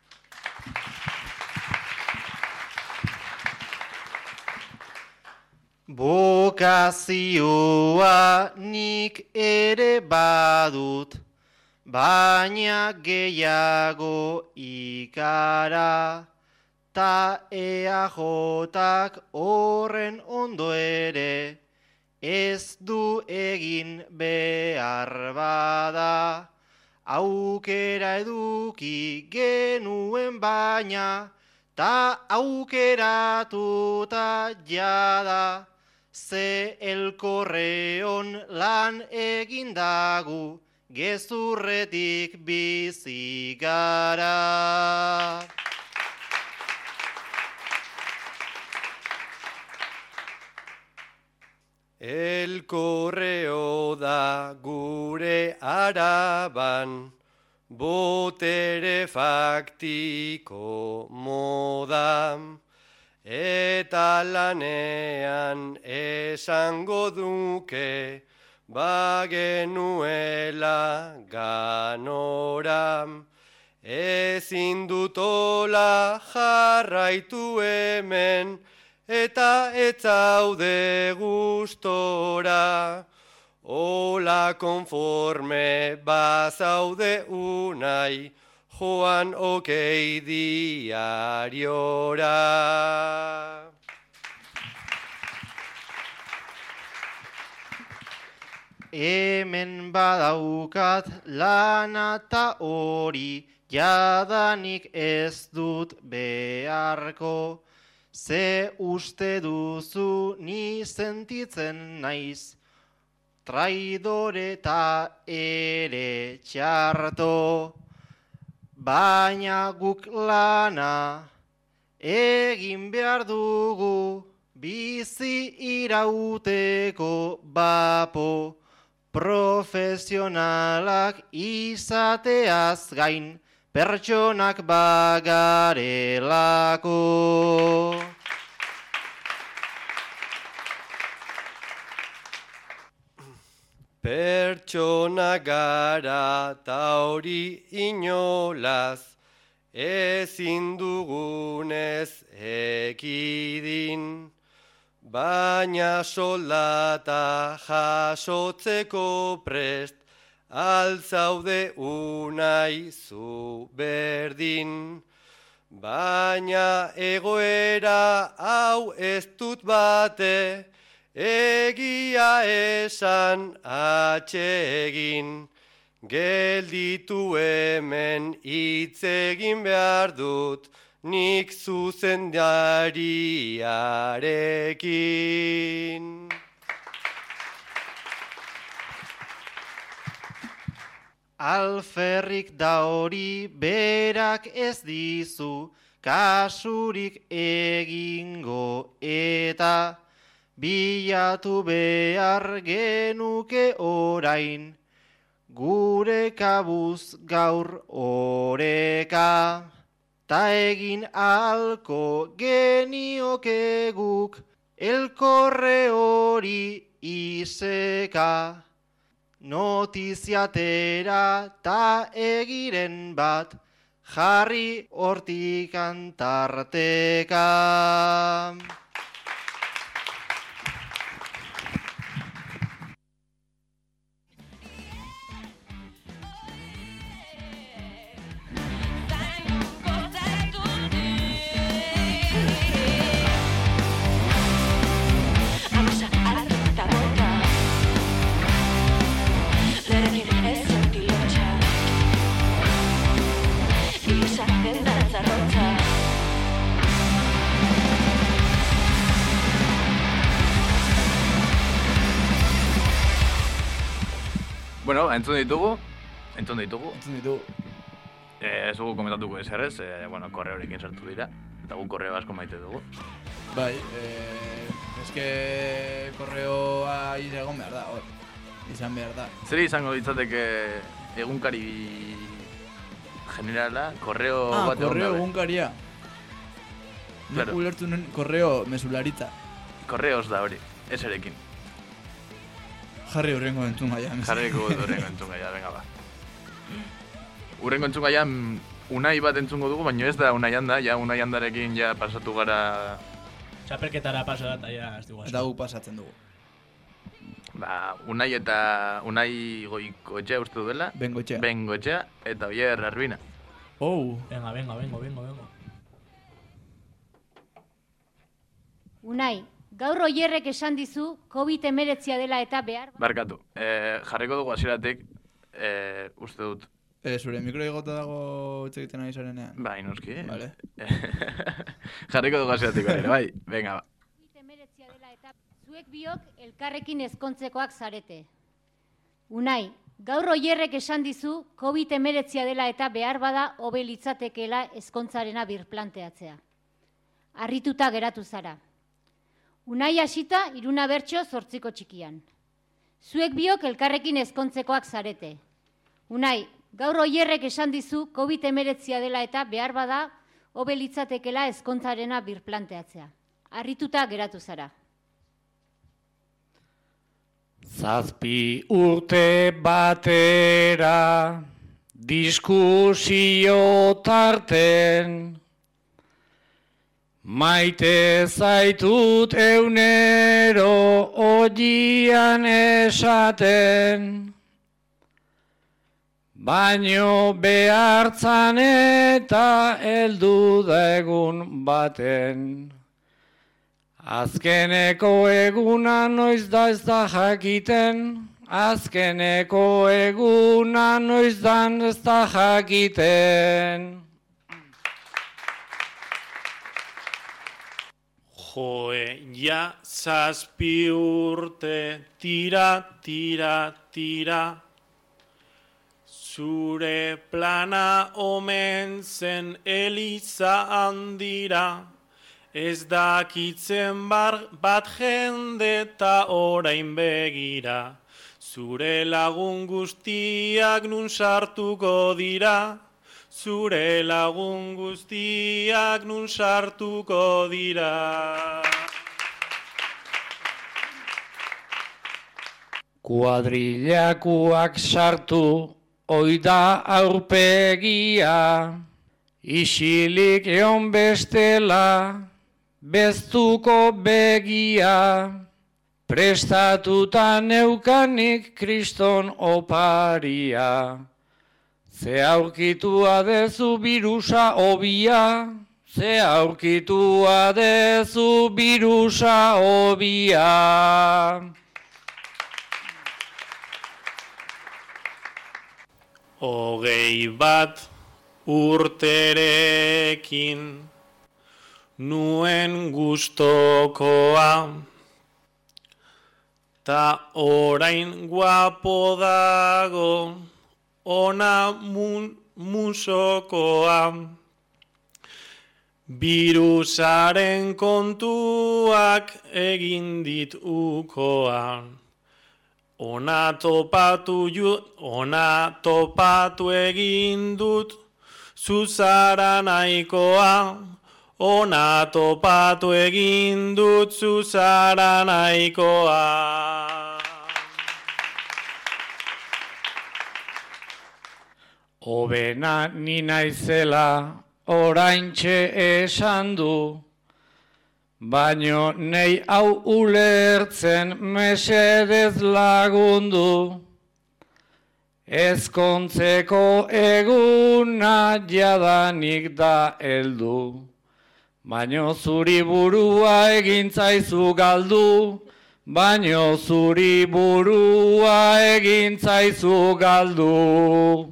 Bokazioa nik ere badut, baina gehiago ikara, ta eajotak horren ondo ere, ez du egin behar bada. Aukera eduki genuen baina, ta aukeratuta jada, ze elkorreon lan egindagu, gezurretik bizi gara. El correo da gure Araban, botere faktiko moda, eta lanean esango duke, bagenuela ganora. Ezin dutola jarraitu hemen, eta ez zaude gustora. Ola konforme bazaude unai, joan okei diariora. Hemen badaukat lana ta hori, jadanik ez dut beharko. Ze uste duzu ni sentitzen naiz, traidore eta ere txarto. Baina guk lana egin behar dugu, bizi irauteko bapo. Profesionalak izateaz gain, pertsonak bagarelako. Pertsona gara ta hori inolaz, ezin dugunez ekidin. Baina soldata jasotzeko prest, altzaude unai zu berdin. Baina egoera hau ez dut bate, egia esan atsegin. Gelditu hemen hitz egin behar dut, nik zuzendariarekin. Alferrik da hori berak ez dizu, kasurik egingo eta bilatu behar genuke orain, gure kabuz gaur oreka. Ta egin ahalko genioke guk, elkorre hori iseka. Notiziatera ta egiren bat, jarri hortikan tarteka. Bueno, entzun ditugu, entzun ditugu. Entzun ditugu. Eh, ez dugu komentatuko eserrez, eh, bueno, korreorekin sartu dira, eta gu korreo asko maite dugu. Bai, eh, eske korreoa egon behar da, hor. Izan behar da. Zer izango ditzateke egunkari generala, korreo Ah, bat egon korreo gabe? egunkaria. Claro. Nik ulertu nuen korreo mesularitza. Korreos da hori, ez erekin. Jarri horrengo entzun gaia. Jarriko dut horrengo entzun gaia, venga ba. Urrengo entzun gaian Unai bat entzungo dugu, baina ez da Unai handa, ja Unai handarekin ja pasatu gara... Txapelketara paso da, eta ja, ez dugu Eta gu pasatzen dugu. Ba, Unai eta Unai Goikoetxea uste duela. Bengoetxea. Bengoetxea eta Oier Arbina. Oh. Venga, venga, venga, venga, venga. Unai, gaur Oierrek esan dizu covid hemeretzia dela eta behar... Barkatu, eh, jarriko dugu hasieratik, eh, uste dut. Eh, zure mikro igota dago hitz egiten ari zarenean. Bai, noski. Vale. Jarriko dugu hasieratik hori, bai, venga ba. covid hemeretzia dela eta zuek biok elkarrekin ezkontzekoak zarete. Unai, gaur Oierrek esan dizu covid hemeretzia dela eta behar bada hobe litzatekeela ezkontzarena birplanteatzea. Harrituta geratu zara. Unai hasita Iruna bertso zortziko txikian. Zuek biok elkarrekin ezkontzekoak zarete. Unai, gaur Oierrek esan dizu covid hemeretzia dela eta behar bada hobe litzatekeela ezkontzarena birplanteatzea. Harrituta geratu zara. Zazpi urte batera diskusio tarten maite zaitut eunero oian esaten baino behartzan eta heldu da egun baten. Azkeneko eguna noiz da ez da jakiten, azkeneko eguna noiz da ez da jakiten. Joe, ja zazpi urte tira, tira, tira. Zure plana omen zen Eliza handira. Ez dakitzen bar, bat jende eta orain begira. Zure lagun guztiak nun sartuko dira. Zure lagun guztiak nun sartuko dira. Kuadrilakuak sartu oida aurpegia, isilik egon bestela, beztuko begia, prestatuta neukanik kriston oparia. Ze aurkitua dezu birusa obia, ze aurkitua dezu birusa obia. Hogei bat urterekin nuen gustokoa, ta orain guapo dago ona mun, musokoa. Birusaren kontuak egin dit ukoa. Ona topatu, ju, ona topatu egin dut, zuzara nahikoa. Ona topatu egin dut, zuzara nahikoa. Obena ni naizela oraintxe esan du, baino nei hau ulertzen mesedez lagundu. Ezkontzeko eguna jadanik da heldu, baino zuri burua egintzaizu galdu, baino zuri burua egintzaizu galdu.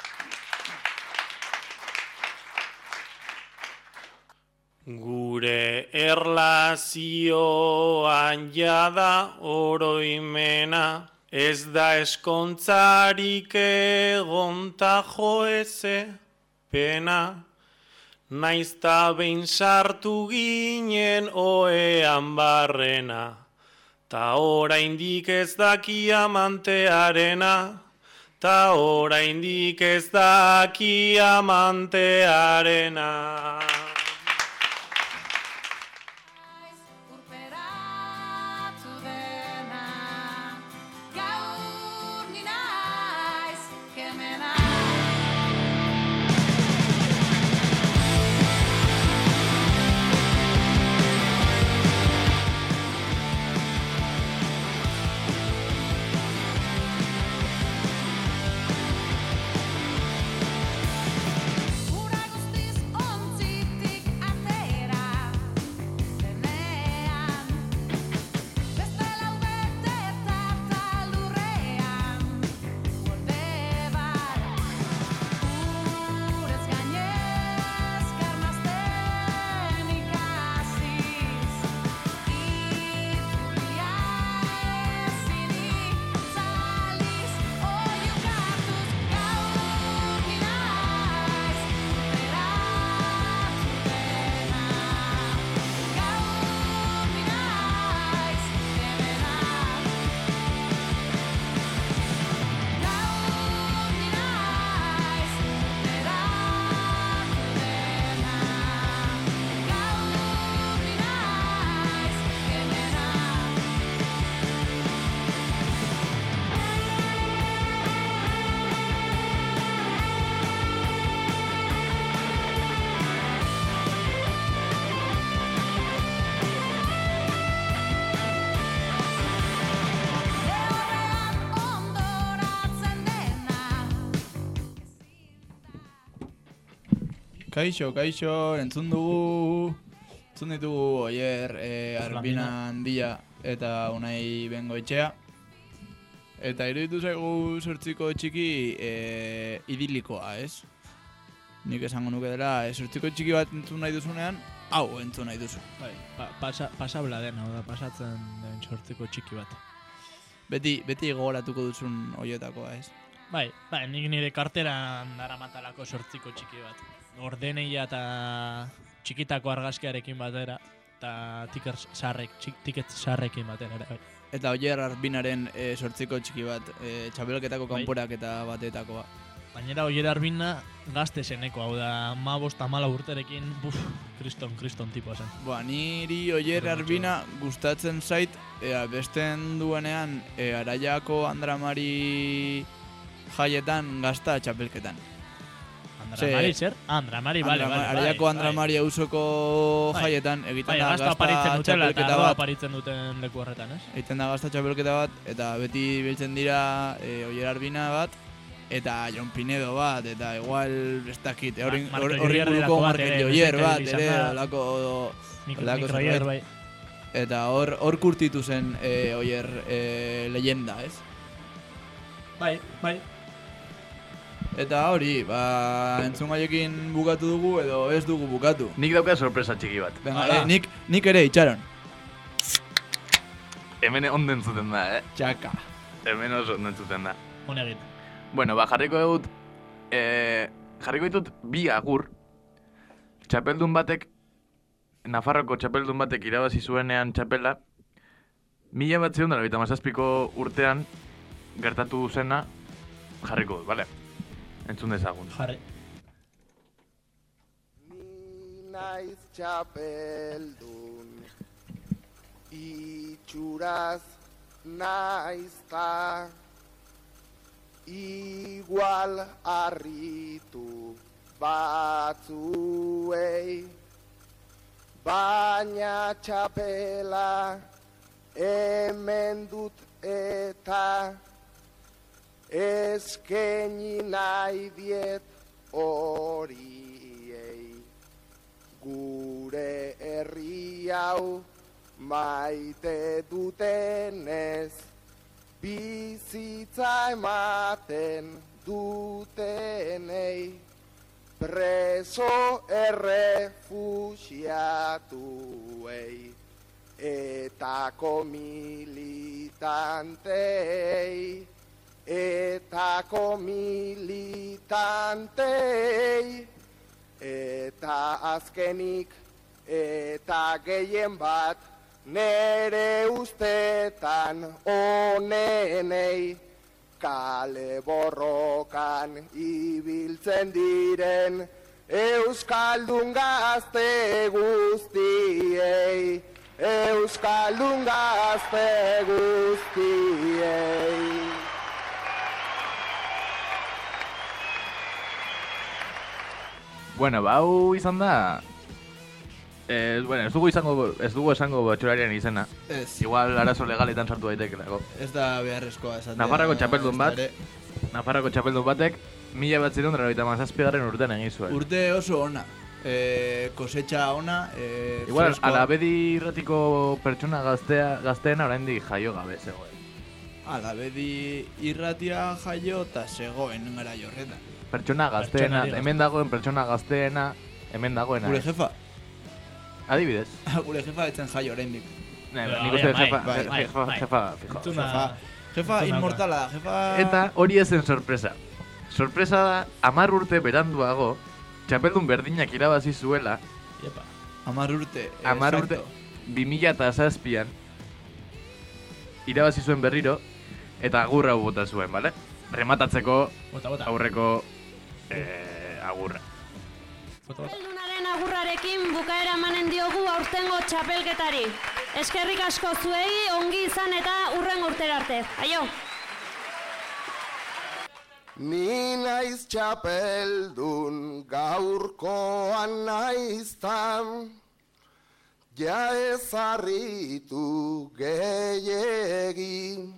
Gure erlazioan jada oroimena, ez da eskontzarik egon ta joeze pena. naizta behin sartu ginen oean barrena, ta oraindik ez daki amantearena, ta oraindik ez daki amantearena. Kaixo, kaixo, entzun dugu, entzun ditugu Oier, e, Arbina Handia eta Unai Bengoetxea. Eta iruditu zaigu sortziko txiki e, idilikoa, ez? Nik esango nuke dela, e, sortziko txiki bat entzun nahi duzunean, hau entzun nahi duzu. Bai, pa, pasa, pasabla den, hau da, pasatzen den sortziko txiki bat. Beti, beti gogoratuko duzun oietakoa, ez? Bai, bai, nik nire karteran daramatalako sortziko txiki bat. Ordeneia eta txikitako argazkiarekin batera, eta tiket sarrek, tiket sarrekin batera ere. Bai. Eta Oier Arbinaren e, sortziko txiki bat, e, txapelketako Bai. kanporak eta batetakoa. Gainera Oier Arbina gazte zeneko, hau da, ma bosta mala urterekin, buf, kriston, kriston tipoa zen. Ba, niri Oier Arbina gustatzen zait, e, besten duenean e, Araiako Andramari jaietan gazta txapelketan. Andramari, zer? Andramari, bale, Andra, bale. Araiako bai, Andramari auzoko bai. jaietan egiten bai, da gazta gazta aparitzen dutela eta txapelketa ardoa bat. aparitzen duten leku horretan, ez? Egiten da gazta txapelketa bat, eta beti biltzen dira e, Oier Arbina bat, eta Jon Pinedo bat, eta igual, ez dakit, horri Mar- Marko horri Joier buruko delako bat Markel ere, Joier beste bat, izan ere, da. olako, Mikro, olako mikro zerbait. bai. Eta hor hor kurtitu zen e, Oier e, leyenda, ez? Bai, bai. Eta hori, ba, entzun gaiekin bukatu dugu edo ez dugu bukatu. Nik dauka sorpresa txiki bat. Venga, Hala. eh, nik, nik ere itxaron. Hemen ondo entzuten da, eh? Txaka. Hemen oso ondo entzuten da. Hone egin. Bueno, ba, jarriko dut, eh, jarriko ditut bi agur. Txapeldun batek, Nafarroko txapeldun batek irabazi zuenean txapela, mila bat zehun dara bita mazazpiko urtean gertatu zena jarriko dut, bale? Entzun dezagun. Jarri. Ni naiz txapeldun, itxuraz naizta, igual harritu batzuei, baina txapela hemen dut eta eskeni nahi diet horiei. Gure herri hau maite dutenez, bizitza ematen dutenei, preso errefuxiatuei, etako militantei, etako militantei, eta eta azkenik eta gehien bat nere ustetan onenei kale borrokan ibiltzen diren Euskaldun gazte guztiei, Euskaldun gazte guztiei. Bueno, ba, hau izan da... Eh, bueno, ez dugu izango, ez dugu esango botxolarian izena. Ez. Igual arazo legaletan sartu daitekelako. Ez da beharrezkoa esatea. Nafarrako txapeldun bat, ere. Nafarrako txapeldun batek, mila bat ziren dara mazazpigarren urtean egin zuen. Urte oso ona. E, kosetxa ona, e, Igual, freskoa. Alabedi irratiko pertsona gaztea, gazteena oraindik jaio gabe zegoen. Alabedi irratia jaio eta zegoen gara jorretan. Pertsona gazteena, Pertsonari hemen dagoen pertsona gazteena, hemen dagoena. Gure jefa. Adibidez. Gure jefa etzen jaio oraindik. Ne, Pero, nik uste bai, jefa, bai, jefa, bai, jefa, bai. jefa, fijo. Entzuna- Jefa, jefa Entzuna- inmortala da, jefa... Eta hori ezen sorpresa. Sorpresa da, hamar urte beranduago, txapeldun berdinak irabazi zuela, Iepa. Hamar urte. hamar urte, exacto. bi mila eta zazpian, irabazi zuen berriro, eta agurra hau bota zuen, bale? Rematatzeko Bota, bota. aurreko eh, agurra. Bota, bota. Txapeldunaren agurrarekin bukaera emanen diogu aurtengo txapelketari. Eskerrik asko zuei, ongi izan eta hurrengo urtera arte. Aio! Ni naiz txapeldun gaurkoan naiztan, ja ezarritu gehiegi,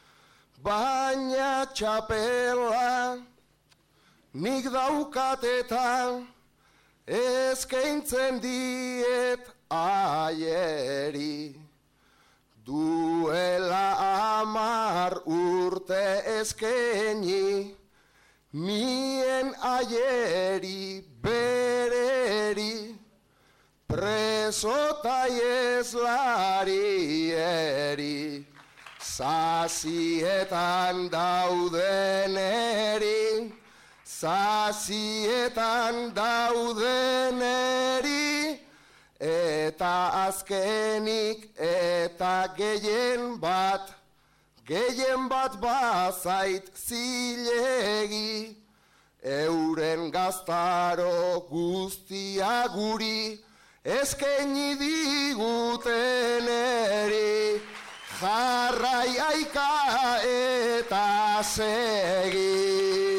baina txapela nik daukatetan, eskaintzen diet aieri. Duela amar urte eskaini, nien aieri bereri, presota ezlarieri, zazietan daudeneri, zazietan daudeneri, eta azkenik eta gehien bat, gehien bat bazait zilegi, euren gaztaro guztia guri, eskaini diguteneri, jarrai aika eta segi.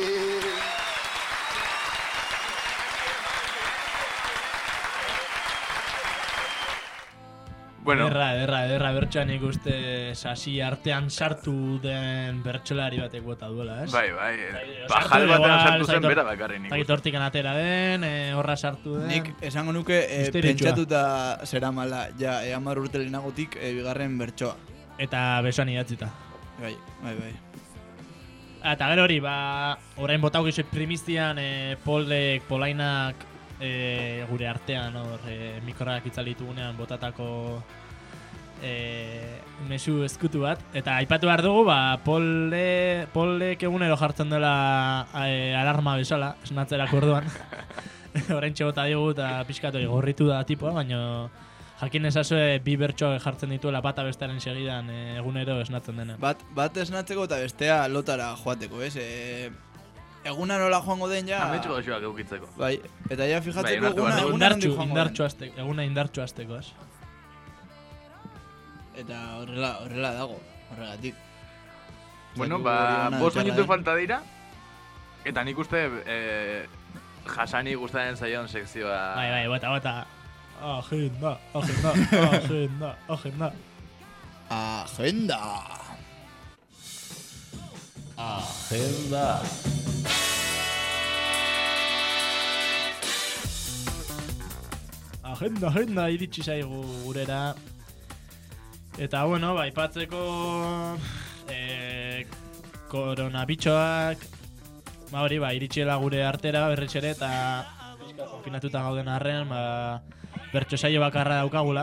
Bueno, Erra, erra, erra bertsoan ikuste sasi artean sartu den bertsolari batek bota duela, ez? bai, bai, Sartu bajal batean igual, sartu zen zaitor- bera bakarri nik Zagit uste. hortikan atera den, eh, horra sartu den. Nik esango nuke e, Misteriotsua. pentsatuta zera mala, ja, e, hamar urte lehenagotik e, bigarren bertsoa. Eta besoan idatzita. Bai, bai, bai. Eta gero hori, ba, orain botau gizu primizian e, Polek, Polainak e, gure artean hor e, mikroak itzalitugunean botatako e, mesu ezkutu bat. Eta aipatu behar dugu, ba, Pole, Polek egunero jartzen dela e, alarma bezala, esnatzerak orduan. Orain txegota digu eta pixkatu gorritu da tipoa, baina jakin ezazue bi bertso jartzen dituela bata bestearen segidan e, egunero esnatzen dena. Bat, bat esnatzeko eta bestea lotara joateko, ez? E, eguna nola joango den ja... Ametxo goxoak eukitzeko. Bai, eta ja Bai, fijatzeko onartu eguna, behar dugu. eguna Indartxu, nondik joango indartxu den. azteko, eguna indartxu azteko, ez? Eta horrela, horrela dago, horregatik. Bueno, Zaitu ba, hori ona bost beharra minutu den. falta dira, eta nik uste eh, jasani gustaren zaion sekzioa... Bai, bai, bota, bota. Agenda, agenda, agenda, agenda. Agenda! Agenda. Agenda, agenda, iritsi zaigu gurera. Eta, bueno, ba, ipatzeko eh, koronabitxoak, ba hori, ba, iritsiela gure artera berriz ere, eta pixka konfinatuta gauden arren, ba, bertso saio bakarra daukagula.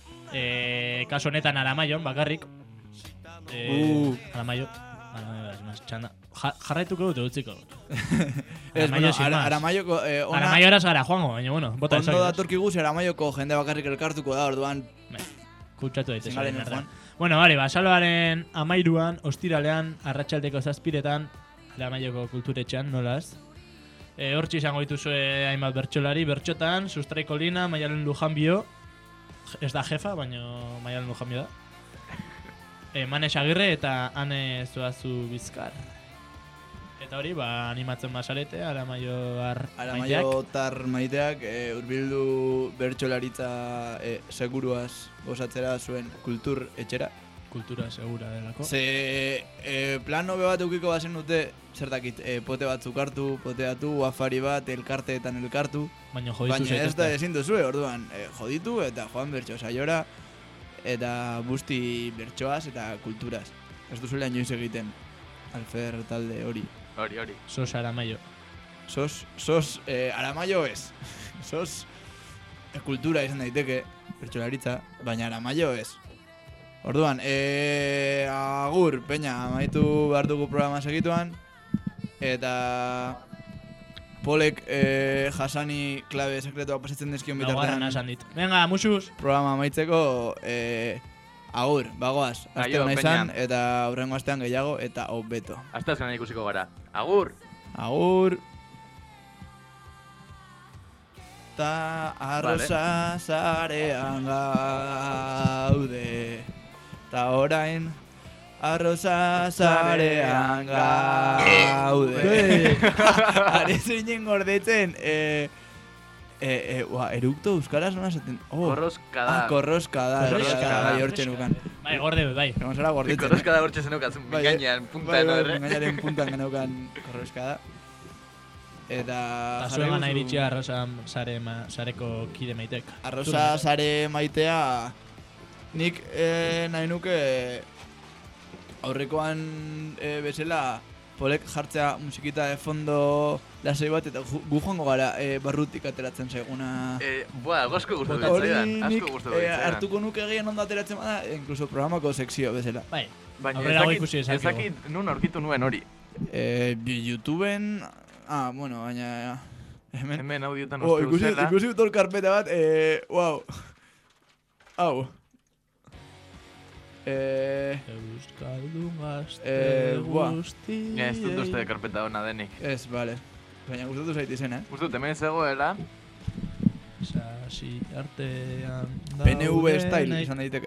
E, kasu honetan Aramaion, bakarrik. E, Uh. Aramaio. Aramaio, más, txanda. Ja, jarraituko dut utziko. Ez, bueno, ara, Aramaioko... Eh, ona, Aramaioraz gara joango, baina, bueno, bota ondo datorkiguz, Aramaioko jende bakarrik elkartuko da, orduan... Kutsatu daitez. Zingaren joan. Bueno, bari, basaloaren amairuan, ostiralean, arratsaldeko zazpiretan, Aramaioko kulturetxean, nolaz? E, hortxe izango dituzue hainbat bertsolari, bertxotan, Sustraiko Lina, Maialen Lujanbio, ez da jefa, baina Maialen Lujanbio da. E, Manes Agirre eta Ane Zoazu Bizkar. Eta hori, ba, animatzen basarete, Aramaio ar Aramaio tar maiteak e, urbildu bertsolaritza e, seguruaz gozatzera zuen kultur etxera. Kultura segura delako. Ze e, plano be bat eukiko bazen dute, zertakit, e, pote batzuk hartu, poteatu, afari bat, elkarteetan elkartu. Baina joditu Baina ez zaitezte. da ezin duzue, orduan, e, joditu eta joan bertso saiora, eta busti bertsoaz eta kulturaz. Ez duzuela inoiz egiten, Alfer talde hori. Hori, hori. Sos Aramaio. Sos, sos, eh, Aramaio ez. Sos, eh, kultura izan daiteke, bertsolaritza, baina Aramaio ez. Orduan, eh, agur, peña, amaitu behar dugu programa segituan, eta Polek eh, jasani klabe sekretua pasatzen dizkion bitartean. Laugarren esan dit. Venga, musuz. Programa amaitzeko, eh, agur, bagoaz, aste Aio, hona izan, peña. eta aurrengo astean gehiago, eta hobeto. Hasta azkenan ikusiko gara. Agur! Agur! Ta arroza zarean gaude, ta orain arroza zarean gaude. Are zinen gordetzen, eh, eh, eh, ua, erukto euskaraz nona zaten. Oh. Korroskada. Ah, korroskada. Korroskada. Bai, hortxe nukan. Bai, gorde, bai. Egon zara gordetzen. Korroskada hortxe zenukatzen, minganean, punta, bai, no, bai, erre? minganearen puntan geneukan korroskada. Eta... Eta zuegan iritsia arroza sare ma, sareko kide maitek. Arroza sare maitea, nik eh, nahi nuke aurrekoan eh, bezala Polek jartzea musikita de fondo lasai bat, eta gu gu joango gara eh, barrutik ateratzen zaiguna. Eh, Boa, asko gustatu Hori ditzaidan, nik asko gustatu eh, ditzaidan. hartuko nuke gehien ondo ateratzen bada, eh, incluso programako sekzio bezala. Bai, Baina aurrerago ez ikusi dakit- ez dezakegu. dakit nun aurkitu nuen hori. Eh, YouTubeen... Ah, bueno, baina... Hemen, Hemen audiotan oh, uste ikusi, duzela. ikusi dut hor karpeta bat, eh, wow. Hau. Eh... Euskaldun gazte Eh, buah. guztiei. Ja, ez dut uste karpeta hona denik. Ez, bale. Baina gustatu zait izen, eh? Uste dut, hemen zegoela, Sasi artean P N V dauden style nahi- izan daiteke.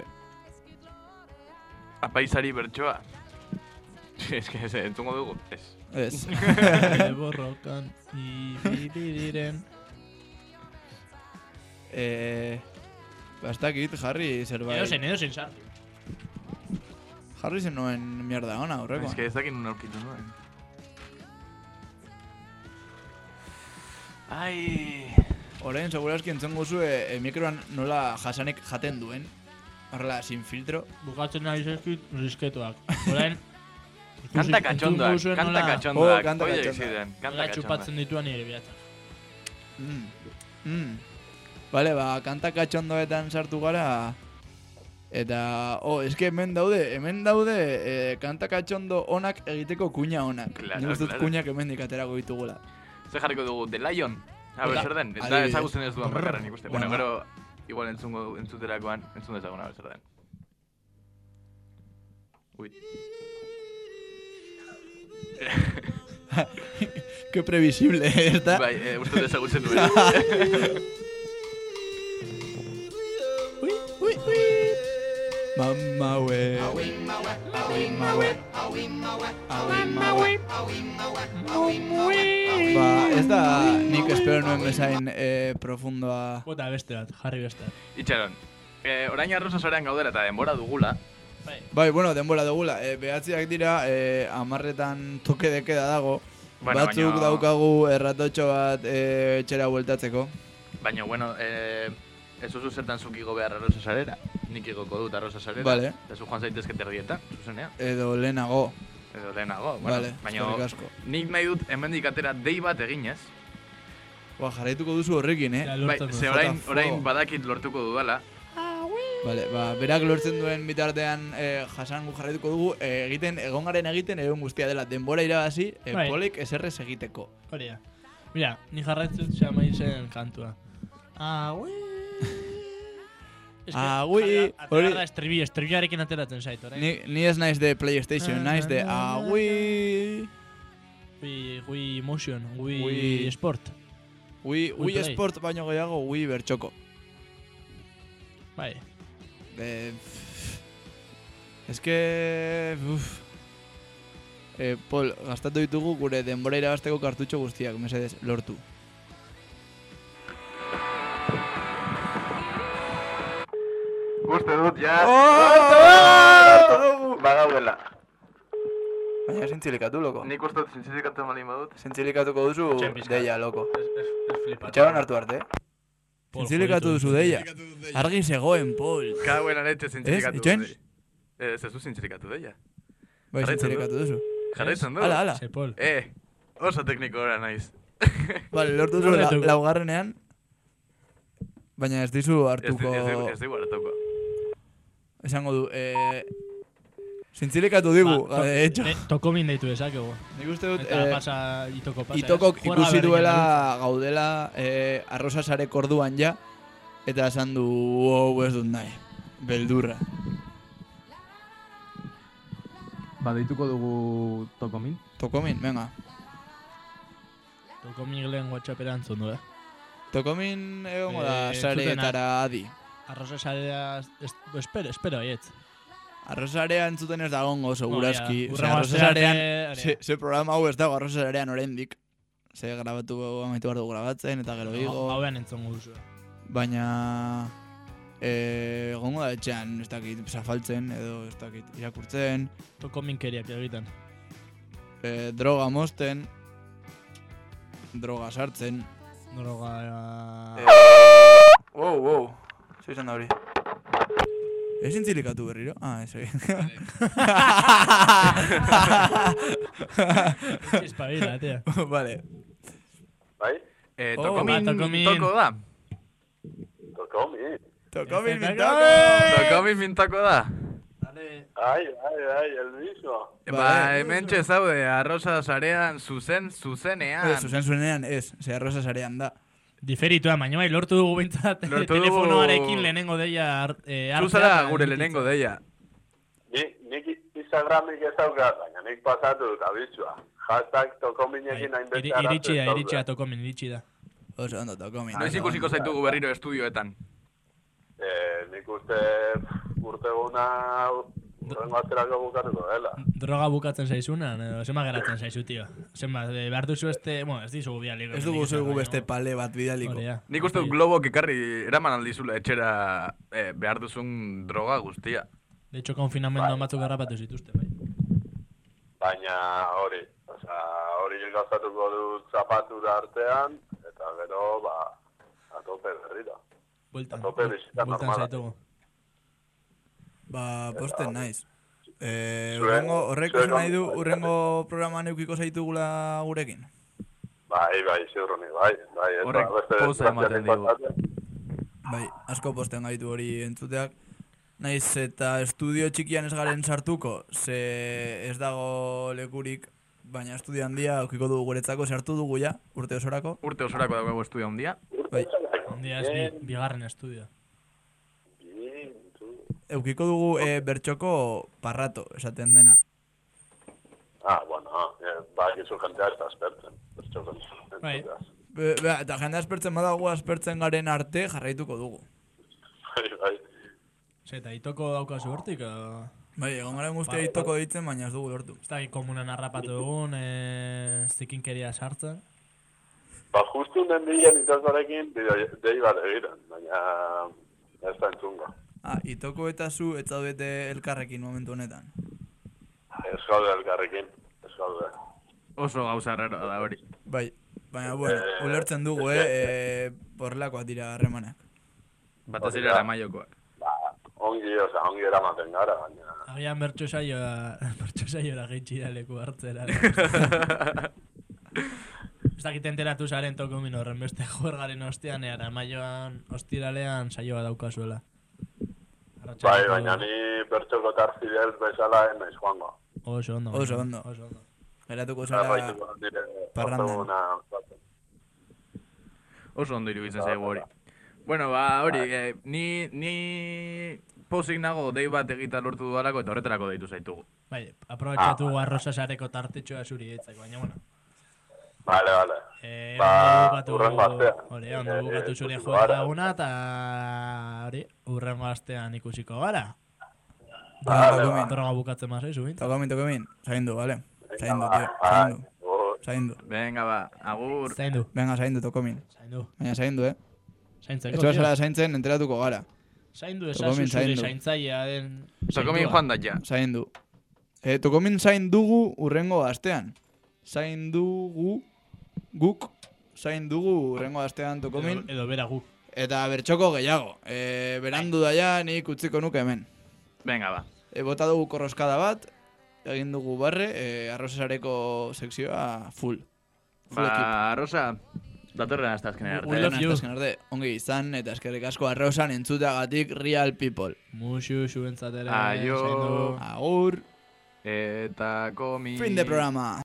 apaizari bertsoa. Ez que ez, entzungo dugu, ez. Ez. Bide borrokan ibili diren. Eh... Bastakit, jarri zerbait. Edo zen, edo zen sartu. Jarri zen nuen mierda ona horreko. Ez que ez dakit nun aurkitu nuen. Ai... Orain, segurazki entzongo zue e, mikroan nola jasanek jaten duen. Horrela, sin filtro. Bukatzen nahi zezkit, risketuak. Orain, ikusi- Kanta katxondoak, entzungo zuen kanta nola- Oh, katxondoak, kanta oie katxondoak. ziren, kanta Nola katxondoak. txupatzen dituan nire bihatzak. Mm. Mm. Bale, ba, kanta katxondoetan sartu gara. Eta, oh, eske hemen daude, hemen daude e, kanta katxondo onak egiteko kuña onak. Claro, Nik uste dut claro. kuñak hemendik aterako ditugula. Ze jarriko dugu, The Lion. A ber, Eta- zer den, ez da adibidez. ezagutzen ez duan bakarra nik uste. Bueno, Bueno. gero, igual entzungo, entzuterakoan, entzun dezagun a ber, zer den. Ui. Qué previsible, ¿verdad? Bai, eh, uste dut ezagutzen duen. Mamma we. Ba, ez da nik espero nuen bezain eh, profundoa. Bota beste bat, jarri beste bat. Itxaron, eh, orain arroza sarean gaudela eta denbora dugula. Bai, bueno, denbora dugula. E, behatziak dira, e, amarretan toke dekeda dago. Bueno, Batzuk baina- daukagu erratotxo bat e, etxera bueltatzeko. Baina, bueno, eh, ez oso zertan zuk igo behar arroza sarera. Nik igoko dut arroza sarera. Vale. Eta zu joan zaitezke terdietan, zuzenean. Edo lehenago. Edo lehenago, bueno. Vale, baina eskerrik asko. nik nahi dut hemendik atera dei bat eginez. Ba, jarraituko duzu horrekin, eh? Bai, ze orain, orain badakit lortuko dudala. Vale, ba, berak lortzen duen bitartean eh, jasan gu jarraituko dugu, eh, egiten, egon garen egiten, egon guztia dela denbora irabazi, eh, Bai. polik eserrez egiteko. Hori da. Mira, ni jarraitzut xama izen kantua. Agui... Agui... Hori... da estribi, estribiarekin ateratzen zait, orain. Ni, ni ez naiz de PlayStation, naiz de agui... Wii, Wii Motion, Wii, Wii- Sport. Wii, Wii Wii Play. Sport baino gehiago, Wii bertxoko. Bai. Eh, Ez que... Uf. Eh, Pol, gastatu ditugu gure denbora irabazteko kartutxo guztiak, mesedez, lortu. Uste dut, ja. Oh! Bagaudela. Baina zintzilikatu, loko. Nik uste dut zintzilikatu malin badut. Zintzilikatuko duzu Etxen pizkat. deia, loko. Flipatu. Itxaron hartu arte, eh? Pol, Zintzilikatu joditu. duzu deia. Argi zegoen, Pol. Kauen aretxe zintzilikatu Ez, itxen? dut. Ez, ez du zintzilikatu deia. Bai, Jarraitzen zintzilikatu duzu. Jarraitzen du. Ala, ala. Se, Pol. Eh, oso tekniko ora naiz. Vale, lortu duzu la, Lortu. laugarrenean. Baina ez dizu Ez hartuko... di- ez di- ez digu hartuko. Esango du, eh... Zintzilikatu digu, Ba, to- de hecho. eh, Tokomin deitu dezakegu. Nik uste dut, Eta eh, pasa, itoko pasa. Itokok ez? Juerga ikusi berrekin duela dabiltza. gaudela eh, arrosa sarek orduan ja, eta esan du, wow, ez dut nahi, beldurra. Ba, deituko dugu Tokomin. Tokomin, venga. Tokomin lehen WhatsAppera antzun du, eh? Tokomin egongo da Eh, sareetara adi. Arroza sarea... es- Espero, espero, aietz. Arrosa sarea entzuten ez dagongo, seguraski. Oh, ja. Osea, Hurrengo arrosa astean, sarean, eh, ze, ze programa hau ez dago arrosa sarean oraindik. Ze grabatu, amaitu behar dugu grabatzen, eta gero igo. Hauean entzongo duzu. Baina... Eh, egongo da etxean, ez dakit, zafaltzen, edo ez dakit, irakurtzen. Tokominkeriak egiten. Eh, droga mosten, droga sartzen. Droga... Wow, wow. Zer izan da hori? Ez zintzilikatu berriro? Ah, ez egin. Espabila, tia. Vale. Bai? Eh, Oh, Tokomin, ba, Tokomin. toko da. Tokomi. Tokomin Ezekako. mintako! Tokomin mintako da. Ai, ai, ai, el mismo. Ba, hementxe zaude, arroza sarean, zuzen, zuzenean. Ez, zuzen zuenean ez, ze arrosa sarean da. Diferitua, baina bai, lortu dugu bintzat Lortu dugu- telefonoarekin lehenengo deia ar- eh, Zu hartzea zara eta gure emititzea. lehenengo deia. Ni, nik Instagramik ez daukat, baina nik pasatu dut abizua. Hashtag tokominekin Bai, hainbeste iri- Iritsi da, iritsi da, Tokomin, iritsi da. Oso ondo, Tokomin. Noiz ikusiko zaitugu berriro estudioetan. Eh, nik uste urte guna urrengo asterako bukatuko dela. Droga bukatzen zaizunan, edo zema geratzen zaizu, tio. Zenba, eh, behar duzu este, bueno, ez dizugu bidaliko. Ez dugu zuegu beste pale bat bidaliko. Hori da. Nik uste dut globok ekarri eraman aldizula etxera eh, behar duzun droga guztia. De hecho, konfinamenduan batzuk garrapatu zituzte, bai. Baina hori, osea, hori gauzatuko dut zapatu da artean, eta gero, ba, atope berriro. Bueltan, Atope bizita bueltan normala. zaitugu. Ba, posten naiz. Eh, Zuen- urrengo, horrek zuen esan nahi du, on- urrengo programan eukiko zaitugula gurekin. Bai, bai, ziurroni, bai, bai, eta Horrek beste poza ematen desgraziatik digu. pasatzen. Bai, asko posten gaitu hori entzuteak. Naiz eta estudio txikian ez garen sartuko, ze ez dago lekurik, baina estudio handia aukiko dugu guretzako, sartu dugu ja, urte osorako. Urte osorako dago estudio handia. Bai, Ondia ez bi, bigarren estudio. eukiko dugu e, bertxoko parrato, esaten dena. Ah, bueno, eh, ba, gizu jentea ez da aspertzen. Bertxoko Bai. entzuteaz. Be, be, eta jende aspertzen badago aspertzen garen arte jarraituko dugu. Bai, bai. Ze, eta itoko daukazu hortik, edo... Bai, egon garen guztia Ba- itoko ditzen, baina ez dugu lortu. Ez da, komunan harrapatu dugun, eh, zikinkeria sartzen. Ba, justu den bilen itokorekin bideo- dei bat egiten, baina ez da entzungo. Ah, itoko eta zu ez zaudete elkarrekin momentu honetan. Ez gaude elkarrekin, ez gaude. Oso gauza raro da hori. Bai, baina, bueno, Eh, ulertzen dugu, eh, e, porlakoak dira harremanak. Batez ere aramaiokoak. Ba, ongi, oza, ongi eramaten gara, baina... Agian bertso saioa, bertso saioa geitsi da leku hartzera. Ez dakit enteratu zaren Tokomin horren beste juergaren ostean, ea, maioan, ostiralean saioa daukazuela. Bai, baina ni bertxoko tarfidel bezala ez naiz joango. Oso ondo. Oso ondo. Geratuko zara parrandan. Oso ondo iruditzen zaigu hori. Bueno, ba, hori, eh, ni, ni pozik nago dei bat egita lortu dudalako eta horretarako deitu zaitugu. Bai, aprobetxatu ah. arroza sareko tartetxoa zuri etzak, baina, bueno. Vale, vale. Eh, ba, urrengo astean. Hori, ondo bukatu zure joera eguna, eta hori, urrengo astean ikusiko gara. Vale, droga bukatzen mazai, zubint. Tokomin, tokomin. Zaindu, vale. Zaindu, tío. Zaindu. Zaindu. Venga, ba, agur. Zaindu. Venga, zaindu, tokomin. Zaindu. Baina zaindu, eh? Zaintzeko, tío. Etxoa zaintzen, enteratuko gara. Zaindu, esazu zure zaintzaia den... Tokomin joan da ja. Zaindu. Eh, tokomin zaindugu urrengo astean. Zaindugu... Guk, zain dugu urrengo astean tokomin. Edo, edo bera guk. Eta bertxoko gehiago. E, berandu daia nik utziko nuke hemen. Venga, ba. E, bota dugu korroskada bat, egin dugu barre, e, arrozasareko sekzioa full. Full ba, ekip. Arroza, datorren hasta azkenean arte. We love you. Arte. Ongi izan eta eskerrik asko arrozan entzuteagatik real people. Muxu, xubentzatera. Aio. Agur. Eta komi. Fin de programa.